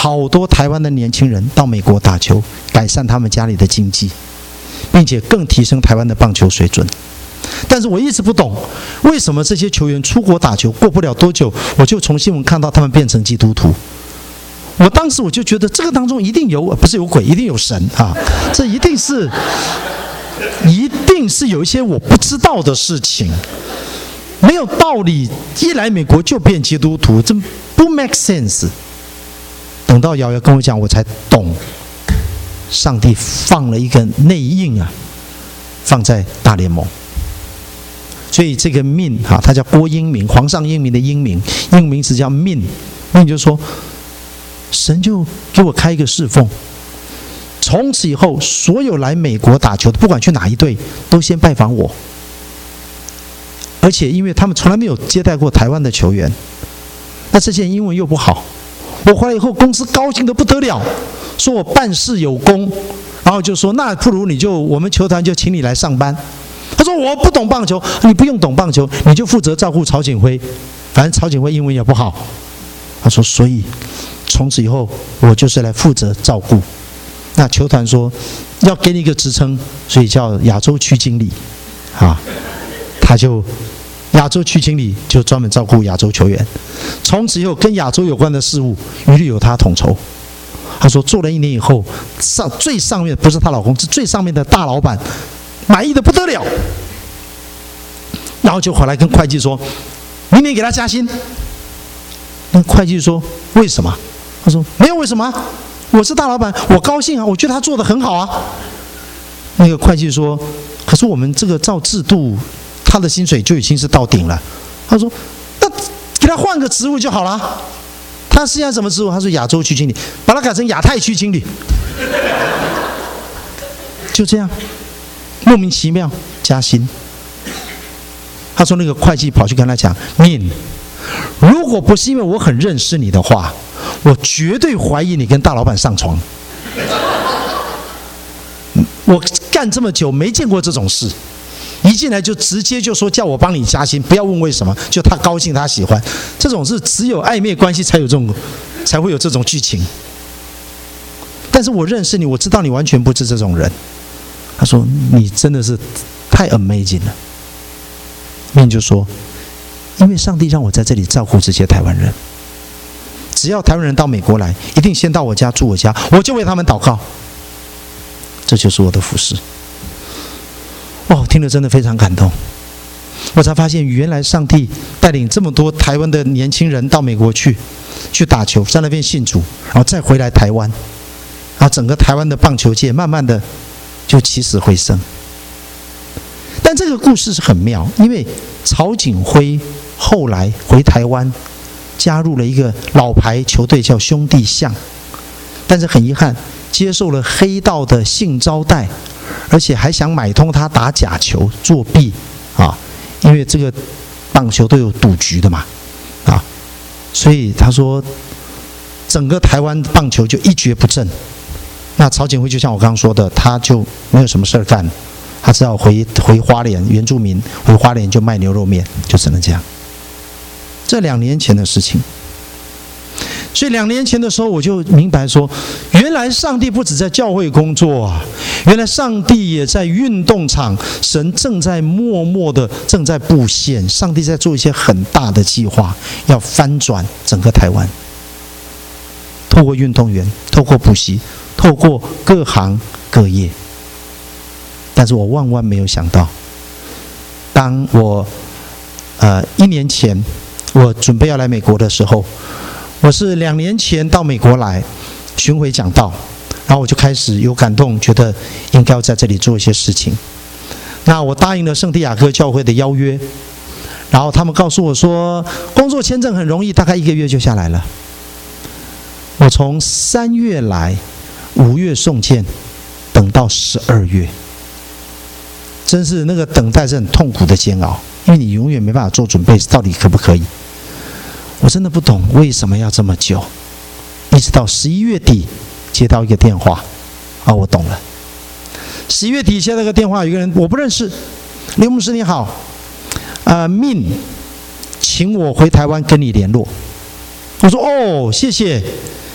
好多台湾的年轻人到美国打球，改善他们家里的经济，并且更提升台湾的棒球水准。但是我一直不懂，为什么这些球员出国打球，过不了多久，我就从新闻看到他们变成基督徒。我当时我就觉得，这个当中一定有，不是有鬼，一定有神啊！这一定是，一定是有一些我不知道的事情，没有道理。一来美国就变基督徒，这不 make sense。等到瑶瑶跟我讲，我才懂，上帝放了一个内应啊，放在大联盟。所以这个命哈，他叫郭英明，皇上英明的英明，英名字叫命。命就是说，神就给我开一个侍奉，从此以后，所有来美国打球的，不管去哪一队，都先拜访我。而且因为他们从来没有接待过台湾的球员，那这些人英文又不好，我回来以后，公司高兴得不得了，说我办事有功，然后就说那不如你就我们球团就请你来上班。他说我不懂棒球，你不用懂棒球，你就负责照顾曹锦辉，反正曹锦辉英文也不好。他说所以从此以后我就是来负责照顾。那球团说要给你一个职称，所以叫亚洲区经理啊，他就亚洲区经理就专门照顾亚洲球员。从此以后跟亚洲有关的事务一律由他统筹。他说做了一年以后，上最上面不是她老公，是最上面的大老板满意的不得了，然后就回来跟会计说，明年给他加薪。那会计说为什么？他说没有为什么，我是大老板，我高兴啊，我觉得他做得很好啊。那个会计说，可是我们这个照制度，他的薪水就已经是到顶了。他说那给他换个职务就好了。他现在什么职务？他说亚洲区经理，把他改成亚太区经理。就这样莫名其妙加薪。他说那个会计跑去跟他讲，命，如果不是因为我很认识你的话，我绝对怀疑你跟大老板上床。我干这么久没见过这种事，一进来就直接就说叫我帮你加薪，不要问为什么，就他高兴他喜欢，这种是只有暧昧关系才有这种，才会有这种剧情。但是我认识你，我知道你完全不是这种人。他说你真的是太 amazing 了。命就说，因为上帝让我在这里照顾这些台湾人，只要台湾人到美国来，一定先到我家住我家，我就为他们祷告。这就是我的服事。哇，听了真的非常感动。我才发现原来上帝带领这么多台湾的年轻人到美国去去打球，在那边信主，然后再回来台湾，然后整个台湾的棒球界慢慢的就起死回生。但这个故事是很妙，因为曹锦辉后来回台湾，加入了一个老牌球队叫兄弟象，但是很遗憾，接受了黑道的性招待，而且还想买通他打假球作弊啊！因为这个棒球都有赌局的嘛，啊，所以他说整个台湾棒球就一蹶不振。那曹锦辉就像我刚刚说的，他就没有什么事儿干，他只好回回花莲，原住民回花莲就卖牛肉面，就只能这样。这两年前的事情。所以两年前的时候，我就明白说，原来上帝不只在教会工作啊，原来上帝也在运动场，神正在默默的正在布线，上帝在做一些很大的计划，要翻转整个台湾。透过运动员，透过补习，透过各行各业。但是我万万没有想到，当我呃一年前我准备要来美国的时候，我是两年前到美国来巡回讲道，然后我就开始有感动，觉得应该要在这里做一些事情。那我答应了圣地亚哥教会的邀约，然后他们告诉我说，工作签证很容易，大概一个月就下来了。我从三月来，五月送件，等到十二月，真是那个等待是很痛苦的煎熬，因为你永远没办法做准备，到底可不可以？我真的不懂为什么要这么久，一直到十一月底接到一个电话，啊，我懂了。十一月底接到一个电话，有一个人我不认识，刘牧师你好，呃，命，请我回台湾跟你联络。我说哦，谢谢。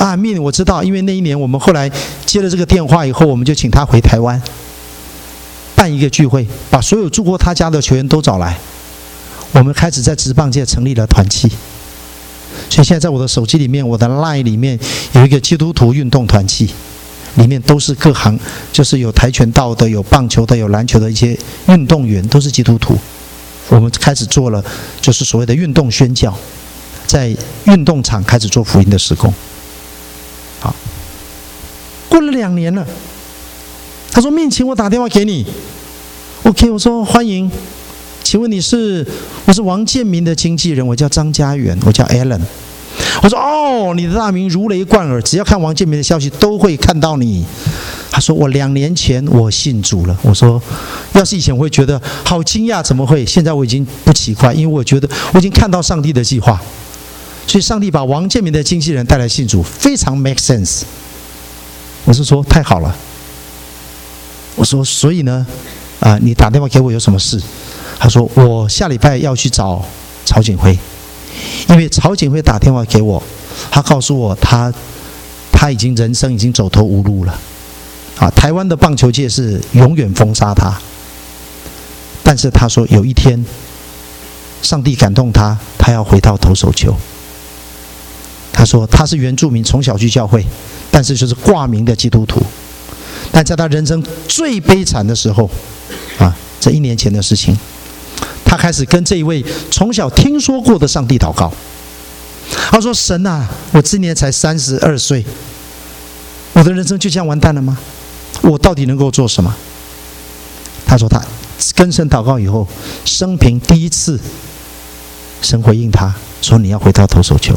啊，命我知道，因为那一年我们后来接了这个电话以后，我们就请他回台湾办一个聚会，把所有住过他家的球员都找来，我们开始在职棒界成立了团契。所以现在在我的手机里面，我的 LINE 里面有一个基督徒运动团契，里面都是各行，就是有跆拳道的、有棒球的、有篮球的一些运动员，都是基督徒。我们开始做了就是所谓的运动宣教，在运动场开始做福音的事工。好，过了两年了，他说：“命，请我打电话给你。” OK， 我说欢迎。请问你是？我是王建民的经纪人，我叫张家元，我叫 Alan。我说哦，你的大名如雷贯耳，只要看王建民的消息都会看到你。他说我两年前我信主了。我说要是以前我会觉得好惊讶，怎么会？现在我已经不奇怪，因为我觉得我已经看到上帝的计划，所以上帝把王建民的经纪人带来信主，非常 make sense。我是说太好了。我说所以呢，啊、呃，你打电话给我有什么事？他说我下礼拜要去找曹景辉，因为曹景辉打电话给我，他告诉我他他已经人生已经走投无路了，啊，台湾的棒球界是永远封杀他，但是他说有一天上帝感动他，他要回到投手球。他说他是原住民，从小去教会，但是就是挂名的基督徒，但在他人生最悲惨的时候，啊，这一年前的事情，他开始跟这一位从小听说过的上帝祷告。他说：“神啊，我今年才三十二岁，我的人生就这样完蛋了吗？我到底能够做什么？”他说他跟神祷告以后，生平第一次，神回应他说：“你要回到投手球。”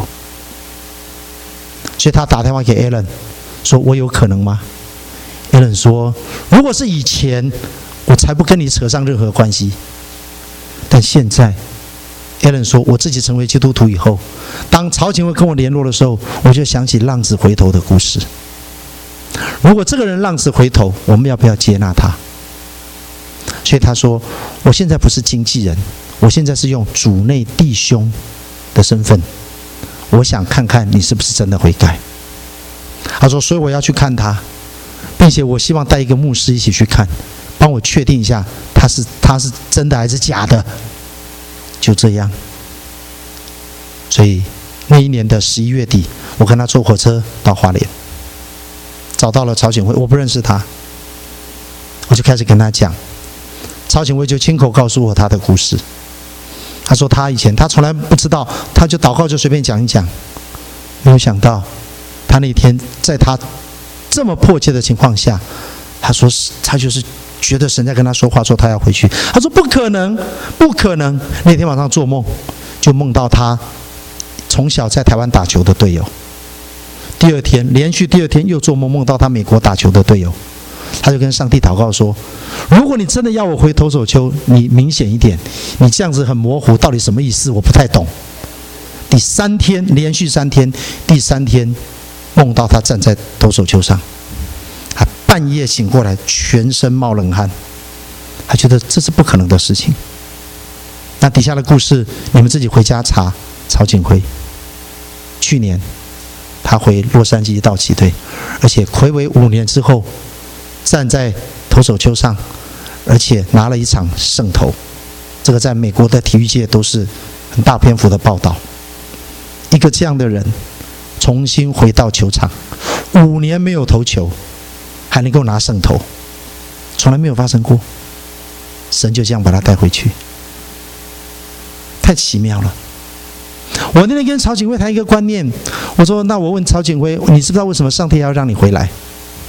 所以他打电话给 Alan 说：“我有可能吗？” Alan 说：“如果是以前，我才不跟你扯上任何关系。但现在 ，Alan 说，我自己成为基督徒以后，当曹景辉跟我联络的时候，我就想起浪子回头的故事。如果这个人浪子回头，我们要不要接纳他？所以他说，我现在不是经纪人，我现在是用主内弟兄的身份，我想看看你是不是真的悔改。他说，所以我要去看他，并且我希望带一个牧师一起去看。帮我确定一下，他是他是真的还是假的？就这样。所以那一年的十一月底，我跟他坐火车到花莲，找到了曹景辉，我不认识他，我就开始跟他讲，曹景辉就亲口告诉我他的故事。他说他以前他从来不知道，他就祷告就随便讲一讲，没有想到他那天在他这么迫切的情况下，他说他就是觉得神在跟他说话，说他要回去。他说不可能，不可能。那天晚上做梦，就梦到他从小在台湾打球的队友。第二天，连续第二天又做梦，梦到他美国打球的队友。他就跟上帝祷告说：如果你真的要我回投手丘，你明显一点，你这样子很模糊，到底什么意思？我不太懂。第三天，连续三天，第三天梦到他站在投手丘上。他半夜醒过来，全身冒冷汗，他觉得这是不可能的事情。那底下的故事，你们自己回家查。曹景辉去年他回洛杉矶道奇队，而且睽违五年之后，站在投手丘上，而且拿了一场胜投。这个在美国的体育界都是很大篇幅的报道。一个这样的人，重新回到球场，五年没有投球，还能够拿胜投，从来没有发生过。神就这样把他带回去，太奇妙了。我那天跟曹景辉谈一个观念，我说：那我问曹景辉，你知不知道为什么上帝要让你回来？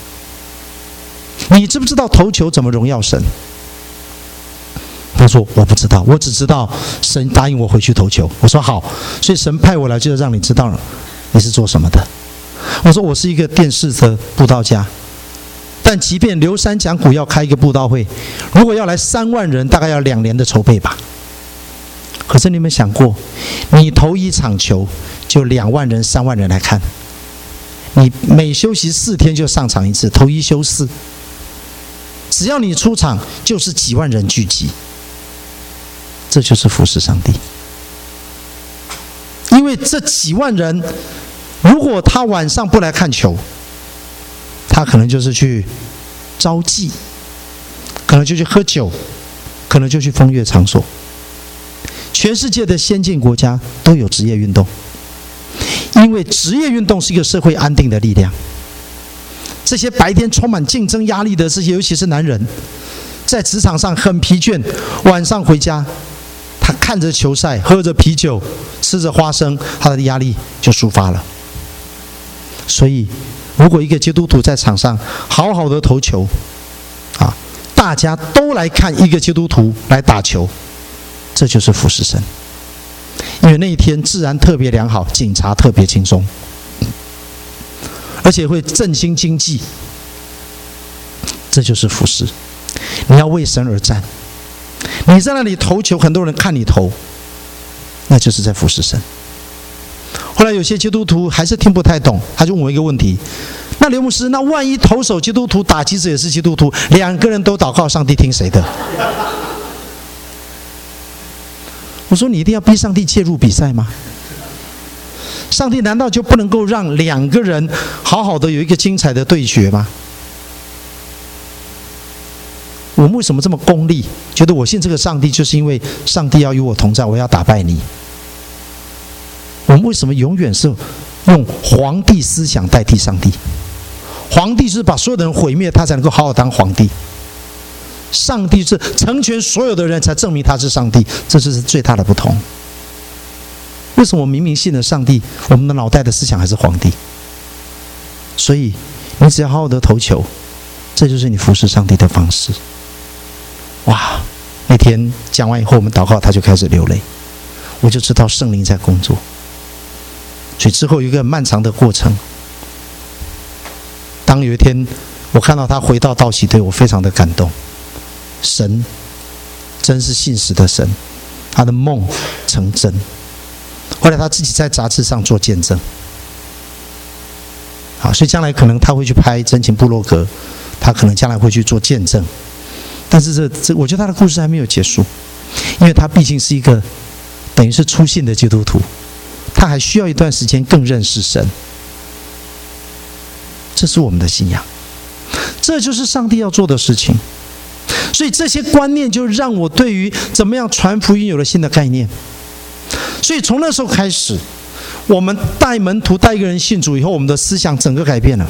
你知不知道投球怎么荣耀神？他说：我不知道，我只知道神答应我回去投球。我说好，所以神派我来就是让你知道你是做什么的。我说我是一个电视的布道家，但即便刘山讲古要开一个布道会，如果要来三万人，大概要两年的筹备吧。可是你有没有想过，你投一场球就两万人、三万人来看，你每休息四天就上场一次，投一休四，只要你出场就是几万人聚集，这就是服侍上帝。因为这几万人如果他晚上不来看球，他可能就是去招妓，可能就去喝酒，可能就去风月场所。全世界的先进国家都有职业运动，因为职业运动是一个社会安定的力量。这些白天充满竞争压力的这些，尤其是男人，在职场上很疲倦，晚上回家，他看着球赛，喝着啤酒，吃着花生，他的压力就抒发了。所以，如果一个基督徒在场上好好的投球，啊，大家都来看一个基督徒来打球，这就是服侍神。因为那一天治安特别良好，警察特别轻松，而且会振兴经济，这就是服侍。你要为神而战，你在那里投球，很多人看你投，那就是在服侍神。后来有些基督徒还是听不太懂，他就问我一个问题：那刘牧师，那万一投手基督徒，打击者也是基督徒，两个人都祷告，上帝听谁的？我说你一定要逼上帝介入比赛吗？上帝难道就不能够让两个人好好的有一个精彩的对决吗？我们为什么这么功利？觉得我信这个上帝，就是因为上帝要与我同在，我要打败你。我们为什么永远是用皇帝思想代替上帝？皇帝是把所有的人毁灭，他才能够好好当皇帝。上帝是成全所有的人，才证明他是上帝，这就是最大的不同。为什么我明明信了上帝，我们的脑袋的思想还是皇帝？所以你只要好好的投球，这就是你服侍上帝的方式。哇！那天讲完以后，我们祷告，他就开始流泪，我就知道圣灵在工作。所以之后有一个漫长的过程。当有一天我看到他回到道喜队，我非常的感动。神真是信实的神，他的梦成真。后来他自己在杂志上做见证。好，所以将来可能他会去拍真情部落格，他可能将来会去做见证。但是这这，我觉得他的故事还没有结束，因为他毕竟是一个等于是初信的基督徒，他还需要一段时间更认识神。这是我们的信仰，这就是上帝要做的事情。所以这些观念就让我对于怎么样传福音有了新的概念。所以从那时候开始，我们带门徒带一个人信主以后，我们的思想整个改变了。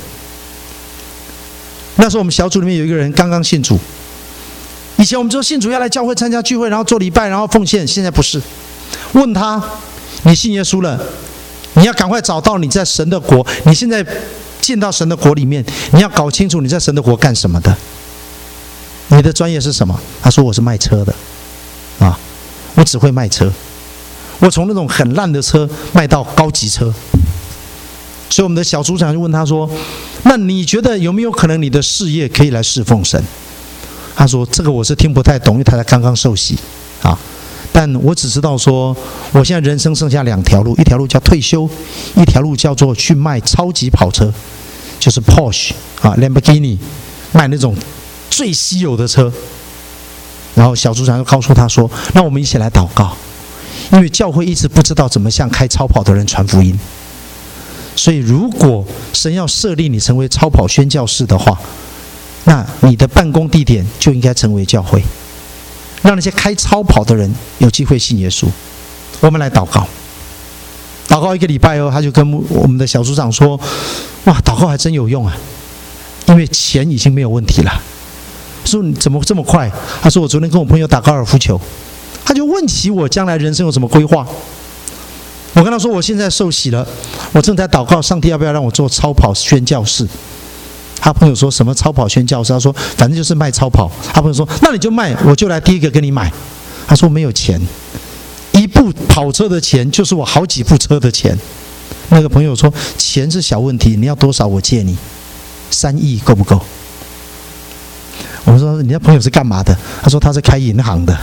那时候我们小组里面有一个人刚刚信主，以前我们说信主要来教会参加聚会，然后做礼拜，然后奉献，现在不是。问他，你信耶稣了，你要赶快找到你在神的国，你现在进到神的国里面，你要搞清楚你在神的国干什么的。你的专业是什么？他说我是卖车的，啊，我只会卖车，我从那种很烂的车卖到高级车。所以我们的小组长就问他说：“那你觉得有没有可能你的事业可以来侍奉神？”他说：“这个我是听不太懂，因为他才刚刚受洗啊。但我只知道说，我现在人生剩下两条路，一条路叫退休，一条路叫做去卖超级跑车，就是 Porsche 啊 Lamborghini， 卖那种最稀有的车。”然后小组长就告诉他说：“那我们一起来祷告，因为教会一直不知道怎么向开超跑的人传福音。所以如果神要设立你成为超跑宣教士的话，那你的办公地点就应该成为教会，让那些开超跑的人有机会信耶稣。”我们来祷告，祷告一个礼拜后，他就跟我们的小组长说：“哇，祷告还真有用啊，因为钱已经没有问题了。”说你怎么这么快？他说我昨天跟我朋友打高尔夫球，他就问起我将来人生有什么规划。我跟他说我现在受洗了，我正在祷告上帝要不要让我做超跑宣教士。他朋友说什么超跑宣教士？他说反正就是卖超跑。他朋友说那你就卖，我就来第一个跟你买。他说没有钱，一部跑车的钱就是我好几部车的钱。那个朋友说钱是小问题，你要多少我借你，三亿够不够？我们说你的朋友是干嘛的？他说他是开银行的。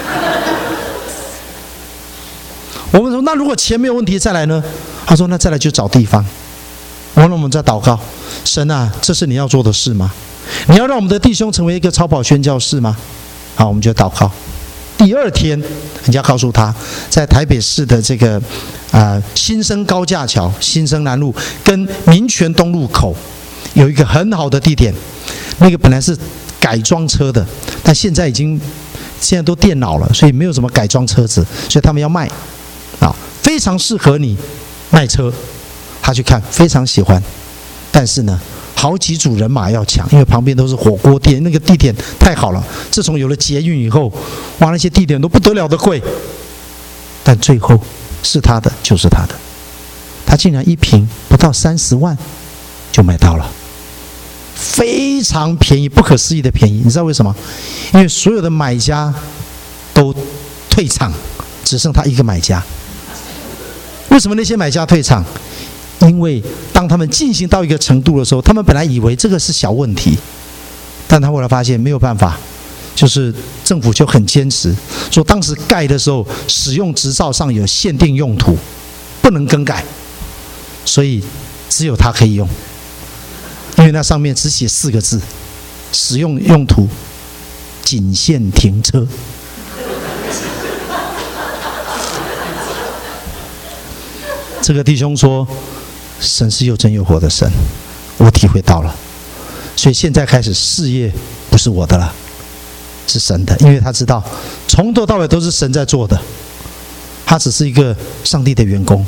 我们说那如果钱没有问题再来呢？他说那再来就找地方。我说我们在祷告，神啊，这是你要做的事吗？你要让我们的弟兄成为一个超跑宣教士吗？好，我们就祷告。 第二天，人家告诉他，在台北市的这个啊、呃、新生高架桥、新生南路跟民权东路口有一个很好的地点，那个本来是改装车的，但现在已经现在都电脑了，所以没有什么改装车子，所以他们要卖啊，非常适合你卖车。他去看，非常喜欢，但是呢，好几组人马要抢，因为旁边都是火锅店，那个地点太好了。自从有了捷运以后，哇，那些地点都不得了的贵。但最后是他的，就是他的，他竟然一坪不到三十万就买到了。非常便宜，不可思议的便宜，你知道为什么？因为所有的买家都退场，只剩他一个买家。为什么那些买家退场？因为当他们进行到一个程度的时候，他们本来以为这个是小问题，但他后来发现没有办法，就是政府就很坚持，说当时盖的时候使用执照上有限定用途，不能更改，所以只有他可以用。因为那上面只写四个字：使用用途仅限停车。这个弟兄说：“神是又真又活的神，我体会到了。所以现在开始，事业不是我的了，是神的，因为他知道从头到尾都是神在做的，他只是一个上帝的员工。”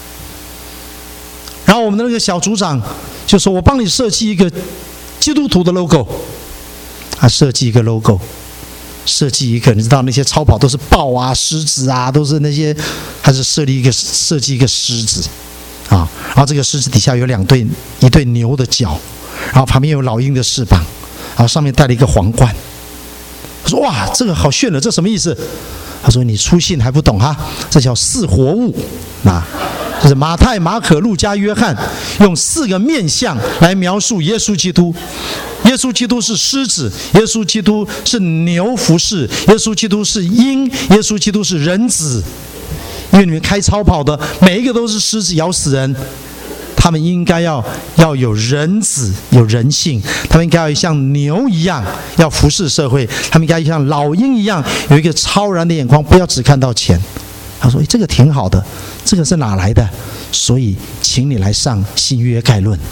然后我们的那个小组长就说：“我帮你设计一个基督徒的 logo。”他设计一个 logo， 设计一个，你知道那些超跑都是豹啊、狮子啊，都是那些，他是设立一个设计一个狮子啊，然后这个狮子底下有两对一对牛的角，然后旁边有老鹰的翅膀，然后上面戴了一个皇冠。我说：“哇，这个好炫了，这什么意思？”他说：“你初信还不懂哈，这叫四活物啊。”就是马太、马可、路加、约翰用四个面相来描述耶稣基督。耶稣基督是狮子，耶稣基督是牛服侍，耶稣基督是鹰，耶稣基督是人子。因为你们开超跑的每一个都是狮子咬死人，他们应该要要有人子，有人性，他们应该要像牛一样要服侍社会，他们应该像老鹰一样有一个超然的眼光，不要只看到钱。他说：“这个挺好的，这个是哪来的？所以请你来上新约概论。”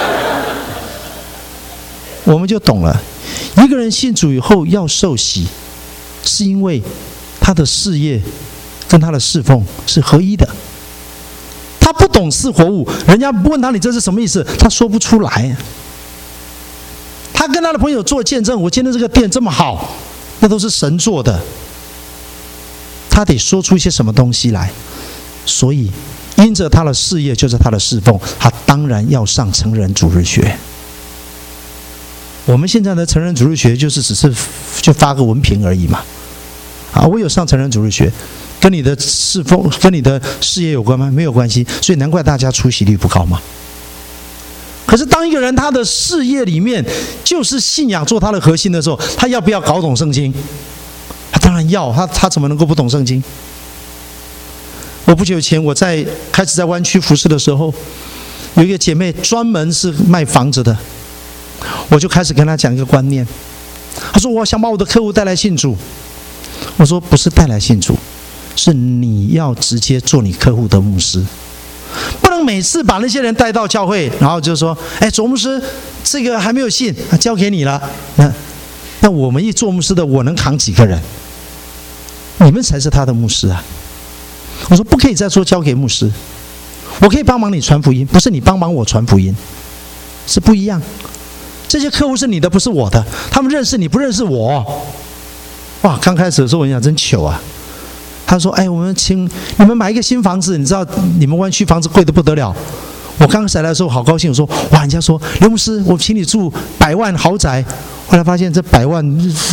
我们就懂了，一个人信主以后要受洗，是因为他的事业跟他的侍奉是合一的。他不懂四活物，人家问他你这是什么意思，他说不出来。他跟他的朋友做见证，我今天这个店这么好，那都是神做的。他得说出一些什么东西来，所以因着他的事业就是他的侍奉，他当然要上成人主日学。我们现在的成人主日学就是只是就发个文凭而已嘛。啊，我有上成人主日学，跟你的侍奉跟你的事业有关吗？没有关系，所以难怪大家出席率不高嘛。可是当一个人他的事业里面就是信仰做他的核心的时候，他要不要搞懂圣经？他当然要，他他怎么能够不懂圣经？我不久前我在开始在湾区服侍的时候，有一个姐妹专门是卖房子的，我就开始跟她讲一个观念。她说：“我想把我的客户带来信主。”我说：“不是带来信主，是你要直接做你客户的牧师，不能每次把那些人带到教会，然后就说：‘哎，左牧师，这个还没有信，交给你了。’那那我们一做牧师的，我能扛几个人？你们才是他的牧师啊！”我说：“不可以再说交给牧师，我可以帮忙你传福音，不是你帮忙我传福音，是不一样。这些客户是你的，不是我的，他们认识你，不认识我。”哇，刚开始的时候我想真糗啊！他说：“哎，我们请你们买一个新房子，你知道你们湾区房子贵得不得了。”我刚才来的时候好高兴，我说：“哇！”人家说：“刘牧师，我请你住百万豪宅。”后来发现这百万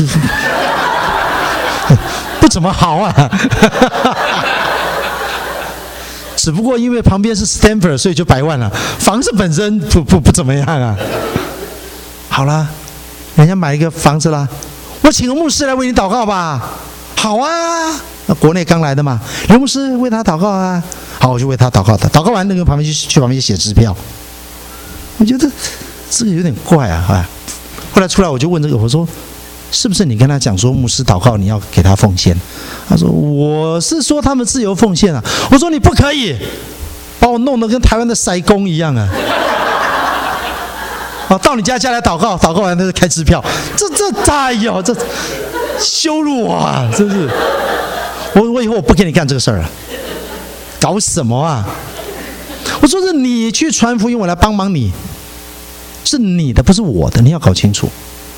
不怎么好啊。只不过因为旁边是 Stanford， 所以就百万了。房子本身不不不怎么样啊。好啦，人家买一个房子啦，我请个牧师来为你祷告吧。好啊，那国内刚来的嘛，刘牧师为他祷告啊。好，我就为他祷告的。祷告完，那个旁边去去旁边写支票。我觉得这个有点怪啊，啊。后来出来我就问这个，我说是不是你跟他讲说牧师祷告你要给他奉献？他说我是说他们自由奉献啊。我说你不可以，把我弄得跟台湾的塞工一样啊！啊，到你家家来祷告，祷告完他就开支票，这这哎呦，这羞辱我啊！真是，我我以后我不跟你干这个事儿了，搞什么啊？我说是你去传福音，我来帮忙你，是你的，不是我的，你要搞清楚。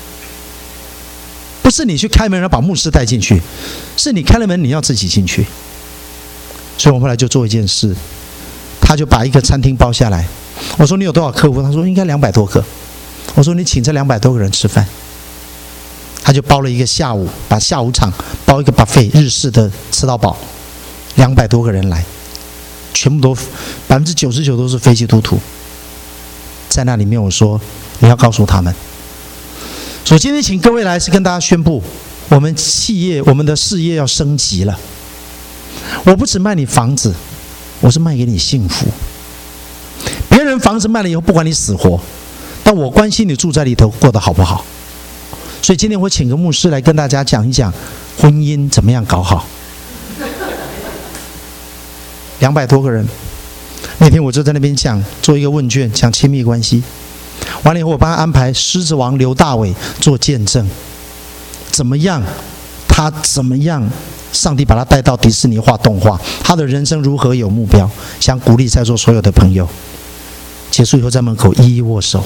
不是你去开门，然后把牧师带进去，是你开了门，你要自己进去。所以我们后来就做一件事，他就把一个餐厅包下来。我说你有多少客户？他说应该两百多个。我说你请这两百多个人吃饭。他就包了一个下午，把下午场包一个 buffet 日式的吃到饱，两百多个人来，全部都百分之九十九都是非基督徒。在那里面，我说你要告诉他们。所以今天请各位来是跟大家宣布，我们企业、我们的事业要升级了。我不只卖你房子，我是卖给你幸福。别人房子卖了以后，不管你死活，但我关心你住在里头过得好不好。所以今天我请个牧师来跟大家讲一讲婚姻怎么样搞好。两百多个人，那天我就在那边讲，做一个问卷，讲亲密关系。完了以后，我帮他安排狮子王刘大伟做见证，怎么样？他怎么样？上帝把他带到迪士尼画动画，他的人生如何有目标？想鼓励在座所有的朋友。结束以后，在门口一一握手。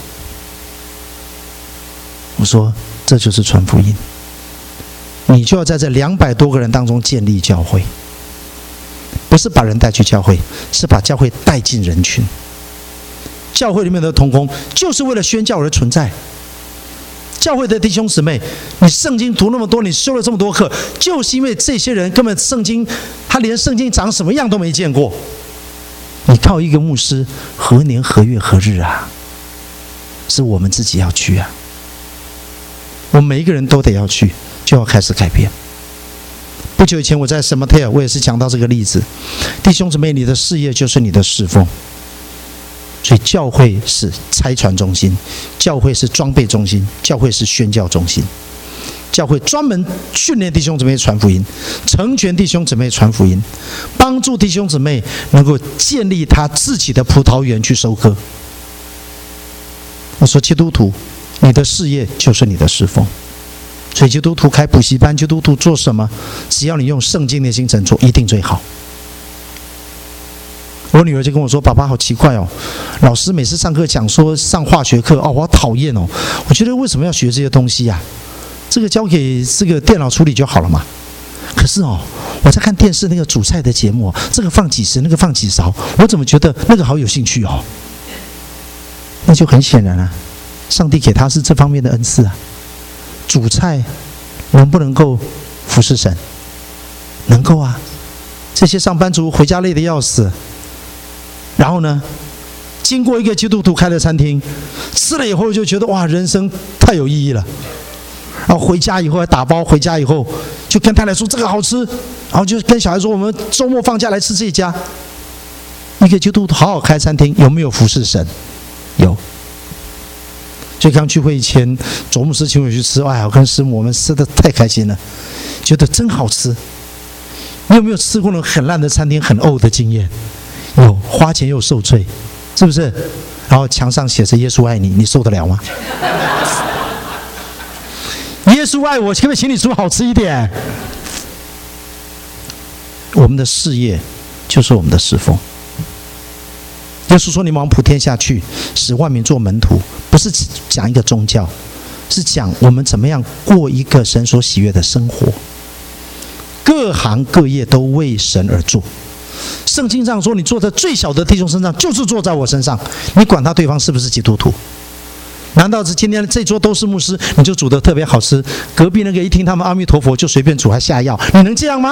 我说，这就是传福音。你就要在这两百多个人当中建立教会，不是把人带去教会，是把教会带进人群。教会里面的同工就是为了宣教而存在。教会的弟兄姊妹，你圣经读那么多，你修了这么多课，就是因为这些人根本圣经，他连圣经长什么样都没见过。你靠一个牧师，何年何月何日啊？是我们自己要去啊。我们每一个人都得要去，就要开始改变。不久以前我在什么特尔，我也是讲到这个例子。弟兄姊妹，你的事业就是你的侍奉。所以教会是差传中心，教会是装备中心，教会是宣教中心。教会专门训练弟兄姊妹传福音，成全弟兄姊妹传福音，帮助弟兄姊妹能够建立他自己的葡萄园去收割。我说基督徒，你的事业就是你的侍奉。所以基督徒开补习班，基督徒做什么，只要你用圣经的精神做，一定最好。我女儿就跟我说：“爸爸，好奇怪哦，老师每次上课讲说上化学课哦，我好讨厌哦。我觉得为什么要学这些东西呀、啊？这个交给这个电脑处理就好了嘛。可是哦，我在看电视那个煮菜的节目，这个放几时，那个放几勺，我怎么觉得那个好有兴趣哦？那就很显然啊，上帝给他是这方面的恩赐啊。煮菜能不能够服侍神？能够啊。这些上班族回家累得要死。”然后呢，经过一个基督徒开的餐厅，吃了以后就觉得哇，人生太有意义了。然后回家以后还打包，回家以后就跟太太说这个好吃，然后就跟小孩说我们周末放假来吃这一家。一个基督徒好好开餐厅，有没有服侍神？有。所以刚聚会以前，卓牧师请我去吃，哎，我跟师母我们吃的太开心了，觉得真好吃。你有没有吃过那种很烂的餐厅、很呕的经验？有，花钱又受罪，是不是？然后墙上写着耶稣爱你，你受得了吗？耶稣爱我，可不可以请你煮好吃一点？我们的事业就是我们的侍奉。耶稣说：“你们往普天下去，使万民做门徒。”不是讲一个宗教，是讲我们怎么样过一个神所喜悦的生活。各行各业都为神而做。圣经上说，你坐在最小的弟兄身上，就是坐在我身上。你管他对方是不是基督徒？难道是今天这桌都是牧师，你就煮得特别好吃？隔壁那个一听他们阿弥陀佛就随便煮还下药，你能这样吗？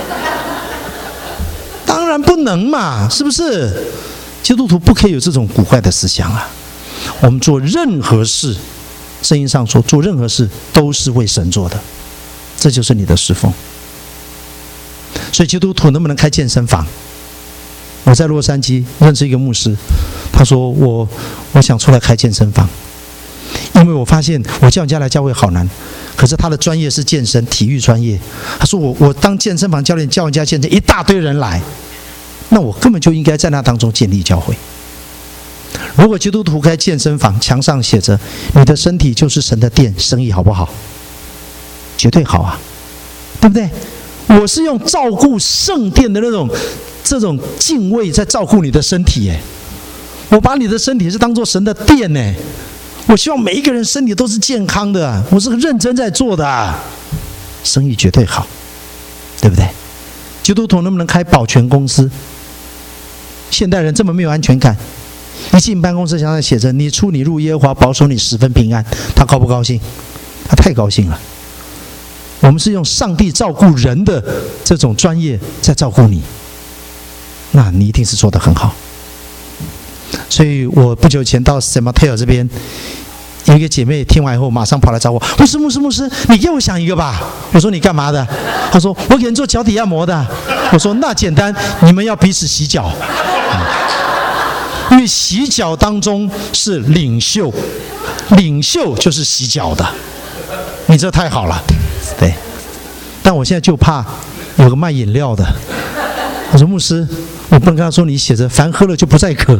当然不能嘛，是不是？基督徒不可以有这种古怪的思想啊！我们做任何事，圣经上说做任何事都是为神做的，这就是你的侍奉。所以基督徒能不能开健身房？我在洛杉矶认识一个牧师，他说我我想出来开健身房，因为我发现我叫人家来教会好难， 可是他的专业是健身体育专业。他说我我当健身房教练教人家健身，一大堆人来，那我根本就应该在那当中建立教会。如果基督徒开健身房，墙上写着你的身体就是神的殿，生意好不好？绝对好啊，对不对？我是用照顾圣殿的那种这种敬畏在照顾你的身体耶。我把你的身体是当作神的殿耶。我希望每一个人身体都是健康的，我是个认真在做的啊，生意绝对好，对不对？基督徒能不能开保全公司？现代人这么没有安全感，一进办公室墙上写着你出你入耶和华保守你十分平安，他高不高兴？他太高兴了。我们是用上帝照顾人的这种专业在照顾你，那你一定是做得很好。所以我不久前到 Saint Mateo 这边，有一个姐妹听完以后马上跑来找我，牧师牧师牧师，你给我想一个吧。我说你干嘛的？她说我给人做脚底按摩的。我说那简单，你们要彼此洗脚，因为洗脚当中是领袖，领袖就是洗脚的，你这太好了。对，但我现在就怕有个卖饮料的。我说牧师，我不能跟他说你写着凡喝了就不再渴。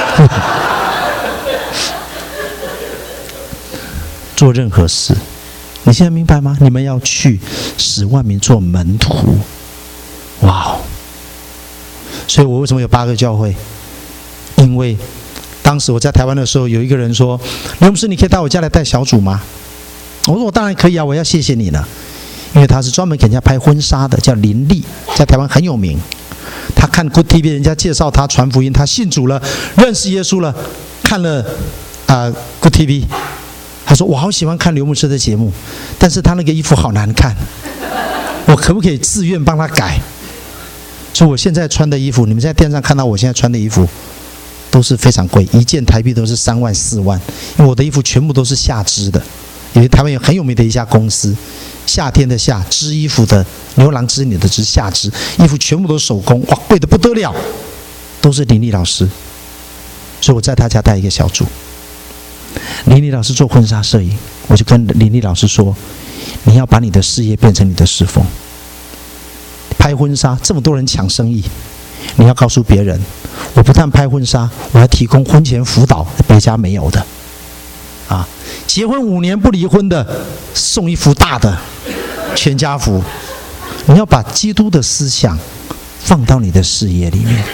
做任何事，你现在明白吗？你们要去使万民做门徒。哇哦！所以我为什么有八个教会？因为当时我在台湾的时候，有一个人说：“刘牧师，你可以到我家来带小组吗？”我说：“我当然可以啊，我要谢谢你了。”因为他是专门给人家拍婚纱的，叫林立，在台湾很有名。他看 Good T V， 人家介绍他传福音，他信主了，认识耶稣了，看了啊、呃、Good T V， 他说我好喜欢看刘牧师的节目，但是他那个衣服好难看，我可不可以自愿帮他改？所以我现在穿的衣服，你们在电视上看到我现在穿的衣服，都是非常贵，一件台币都是三万四万，因为我的衣服全部都是下织的，因为台湾有很有名的一家公司。夏天的夏，织衣服的，牛郎织女的织，夏织衣服全部都手工，哇，贵得不得了，都是林立老师。所以我在他家带一个小组，林立老师做婚纱摄影，我就跟林立老师说，你要把你的事业变成你的侍奉。拍婚纱，这么多人抢生意，你要告诉别人，我不但拍婚纱，我还提供婚前辅导，别家没有的。啊，结婚五年不离婚的，送一幅大的全家福。你要把基督的思想放到你的事业里面。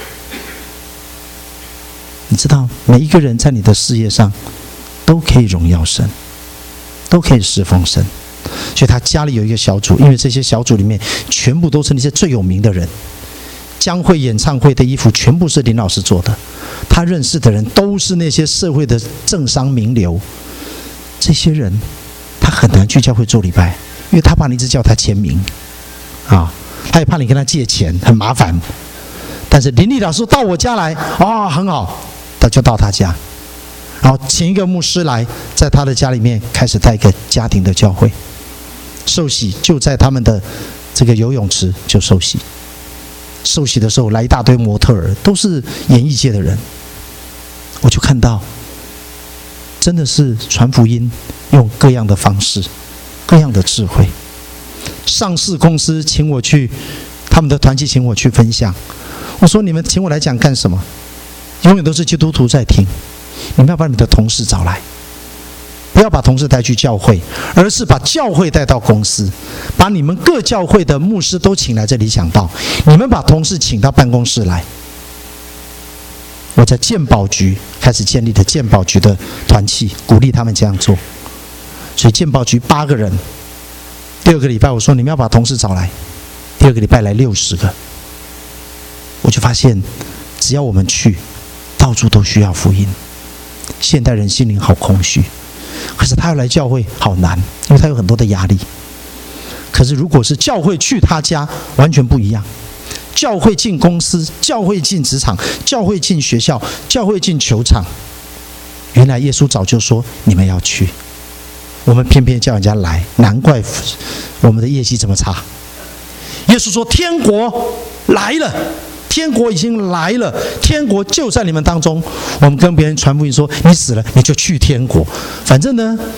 你知道，每一个人在你的事业上都可以荣耀神，都可以侍奉神。所以他家里有一个小组，因为这些小组里面全部都是那些最有名的人。江蕙演唱会的衣服全部是林老师做的，他认识的人都是那些社会的政商名流。这些人他很难去教会做礼拜，因为他怕你一直叫他签名啊，他也怕你跟他借钱，很麻烦。但是林立老师到我家来，啊、哦，很好，他就到他家，然后请一个牧师来，在他的家里面开始带一个家庭的教会，受洗就在他们的这个游泳池就受洗。受洗的时候来一大堆模特儿，都是演艺界的人，我就看到。真的是传福音，用各样的方式，各样的智慧。上市公司请我去，他们的团契请我去分享。我说你们请我来讲干什么？永远都是基督徒在听。你们要把你的同事找来，不要把同事带去教会，而是把教会带到公司，把你们各教会的牧师都请来这里讲道。你们把同事请到办公室来。我在健保局开始建立的健保局的团契，鼓励他们这样做。所以健保局八个人，第二个礼拜我说你们要把同事找来，第二个礼拜来六十个。我就发现，只要我们去，到处都需要福音。现代人心灵好空虚，可是他要来教会好难，因为他有很多的压力。可是如果是教会去他家，完全不一样。教会进公司，教会进职场，教会进学校，教会进球场。原来耶稣早就说你们要去，我们偏偏叫人家来，难怪我们的业绩这么差。耶稣说天国来了，天国已经来了，天国就在你们当中。我们跟别人传福音说你死了你就去天国，反正呢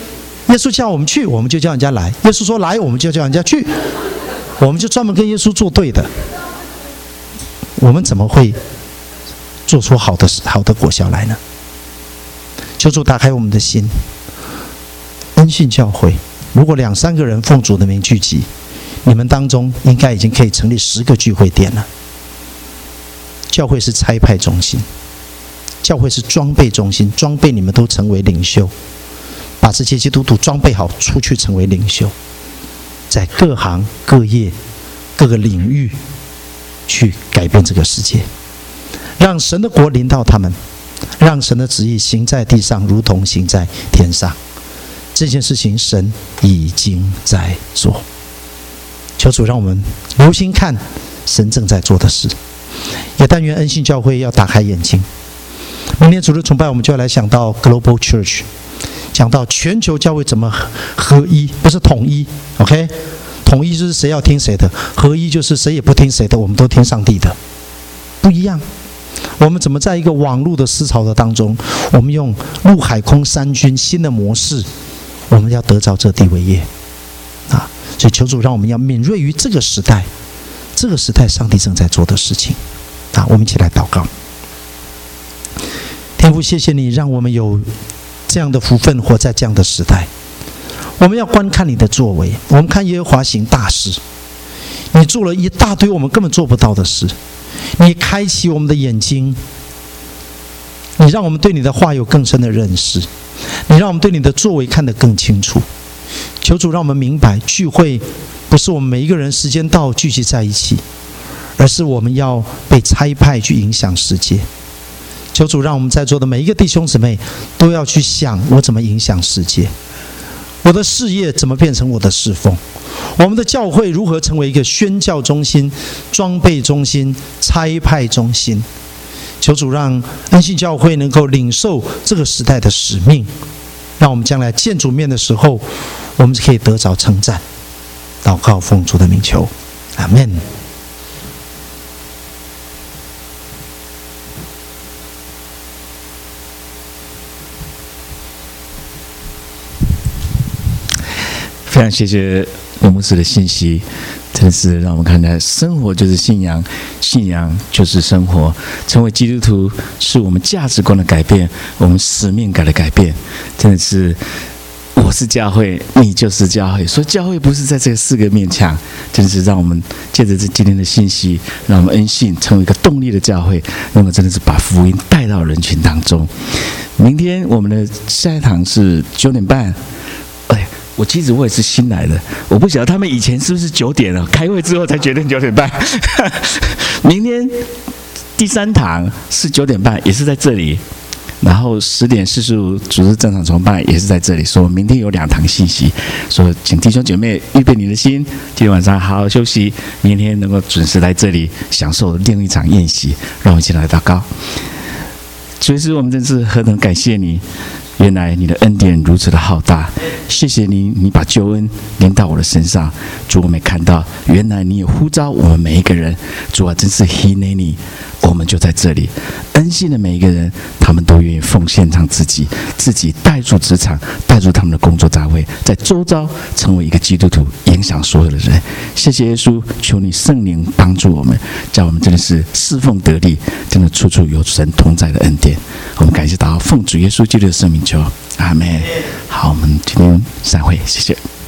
耶稣叫我们去，我们就叫人家来；耶稣说来，我们就叫人家去。我们就专门跟耶稣作对的，我们怎么会做出好的好的果效来呢？求主打开我们的心。恩信教会，如果两三个人奉主的名聚集，你们当中应该已经可以成立十个聚会点了。教会是差派中心，教会是装备中心，装备你们都成为领袖，把这些基督徒装备好，出去成为领袖，在各行各业各个领域去改变这个世界，让神的国临到他们，让神的旨意行在地上如同行在天上。这件事情神已经在做，求主让我们留心看神正在做的事，也但愿恩信教会要打开眼睛。明天主日崇拜我们就要来想到 Global Church， 讲到全球教会怎么合一，不是统一 OK， 统一就是谁要听谁的，合一就是谁也不听谁的，我们都听上帝的，不一样。我们怎么在一个网络的思潮的当中，我们用陆海空三军新的模式，我们要得着这地为业啊！所以求主让我们要敏锐于这个时代，这个时代上帝正在做的事情啊！我们一起来祷告。天父，谢谢你让我们有这样的福分，活在这样的时代。我们要观看你的作为，我们看耶和华行大事，你做了一大堆我们根本做不到的事，你开启我们的眼睛，你让我们对你的话有更深的认识，你让我们对你的作为看得更清楚。求主让我们明白，聚会不是我们每一个人时间到聚集在一起，而是我们要被差派去影响世界。求主让我们在座的每一个弟兄姊妹都要去想，我怎么影响世界，我的事业怎么变成我的侍奉，我们的教会如何成为一个宣教中心、装备中心、差派中心。求主让恩信教会能够领受这个时代的使命，让我们将来见主面的时候，我们可以得着称赞。祷告奉主的名求，阿们。 非常谢谢罗牧师的信息，真的是让我们看待生活就是信仰，信仰就是生活。成为基督徒是我们价值观的改变，我们使命感的改变。真的是我是教会，你就是教会。所以教会不是在这四个面墙，真的是让我们借着这今天的信息，让我们恩信成为一个动力的教会，那么真的是把福音带到人群当中。明天我们的下一堂是九点半。哎，我其实我也是新来的，我不晓得他们以前是不是九点了，开会之后才决定九点半。明天第三堂是九点半，也是在这里。然后十点四十五主日正常崇拜也是在这里。说明天有两堂信息，说请弟兄姐妹预备你的心，今天晚上好好休息，明天能够准时来这里享受另一场宴席。让我们一起来祷告。所以是我们真是何等感谢你，原来你的恩典如此的浩大，谢谢你，你把救恩临到我的身上。主，我们看到原来你也呼召我们每一个人。主啊，真是希内你，我们就在这里。恩信的每一个人，他们都愿意奉献上自己，自己带入职场，带入他们的工作单位，在周遭成为一个基督徒，影响所有的人。谢谢耶稣，求你圣灵帮助我们，叫我们真的是侍奉得力，真的处处有神同在的恩典。我们感谢祷告，奉主耶稣基督的圣名求，阿们。好，我们今天散会，谢谢。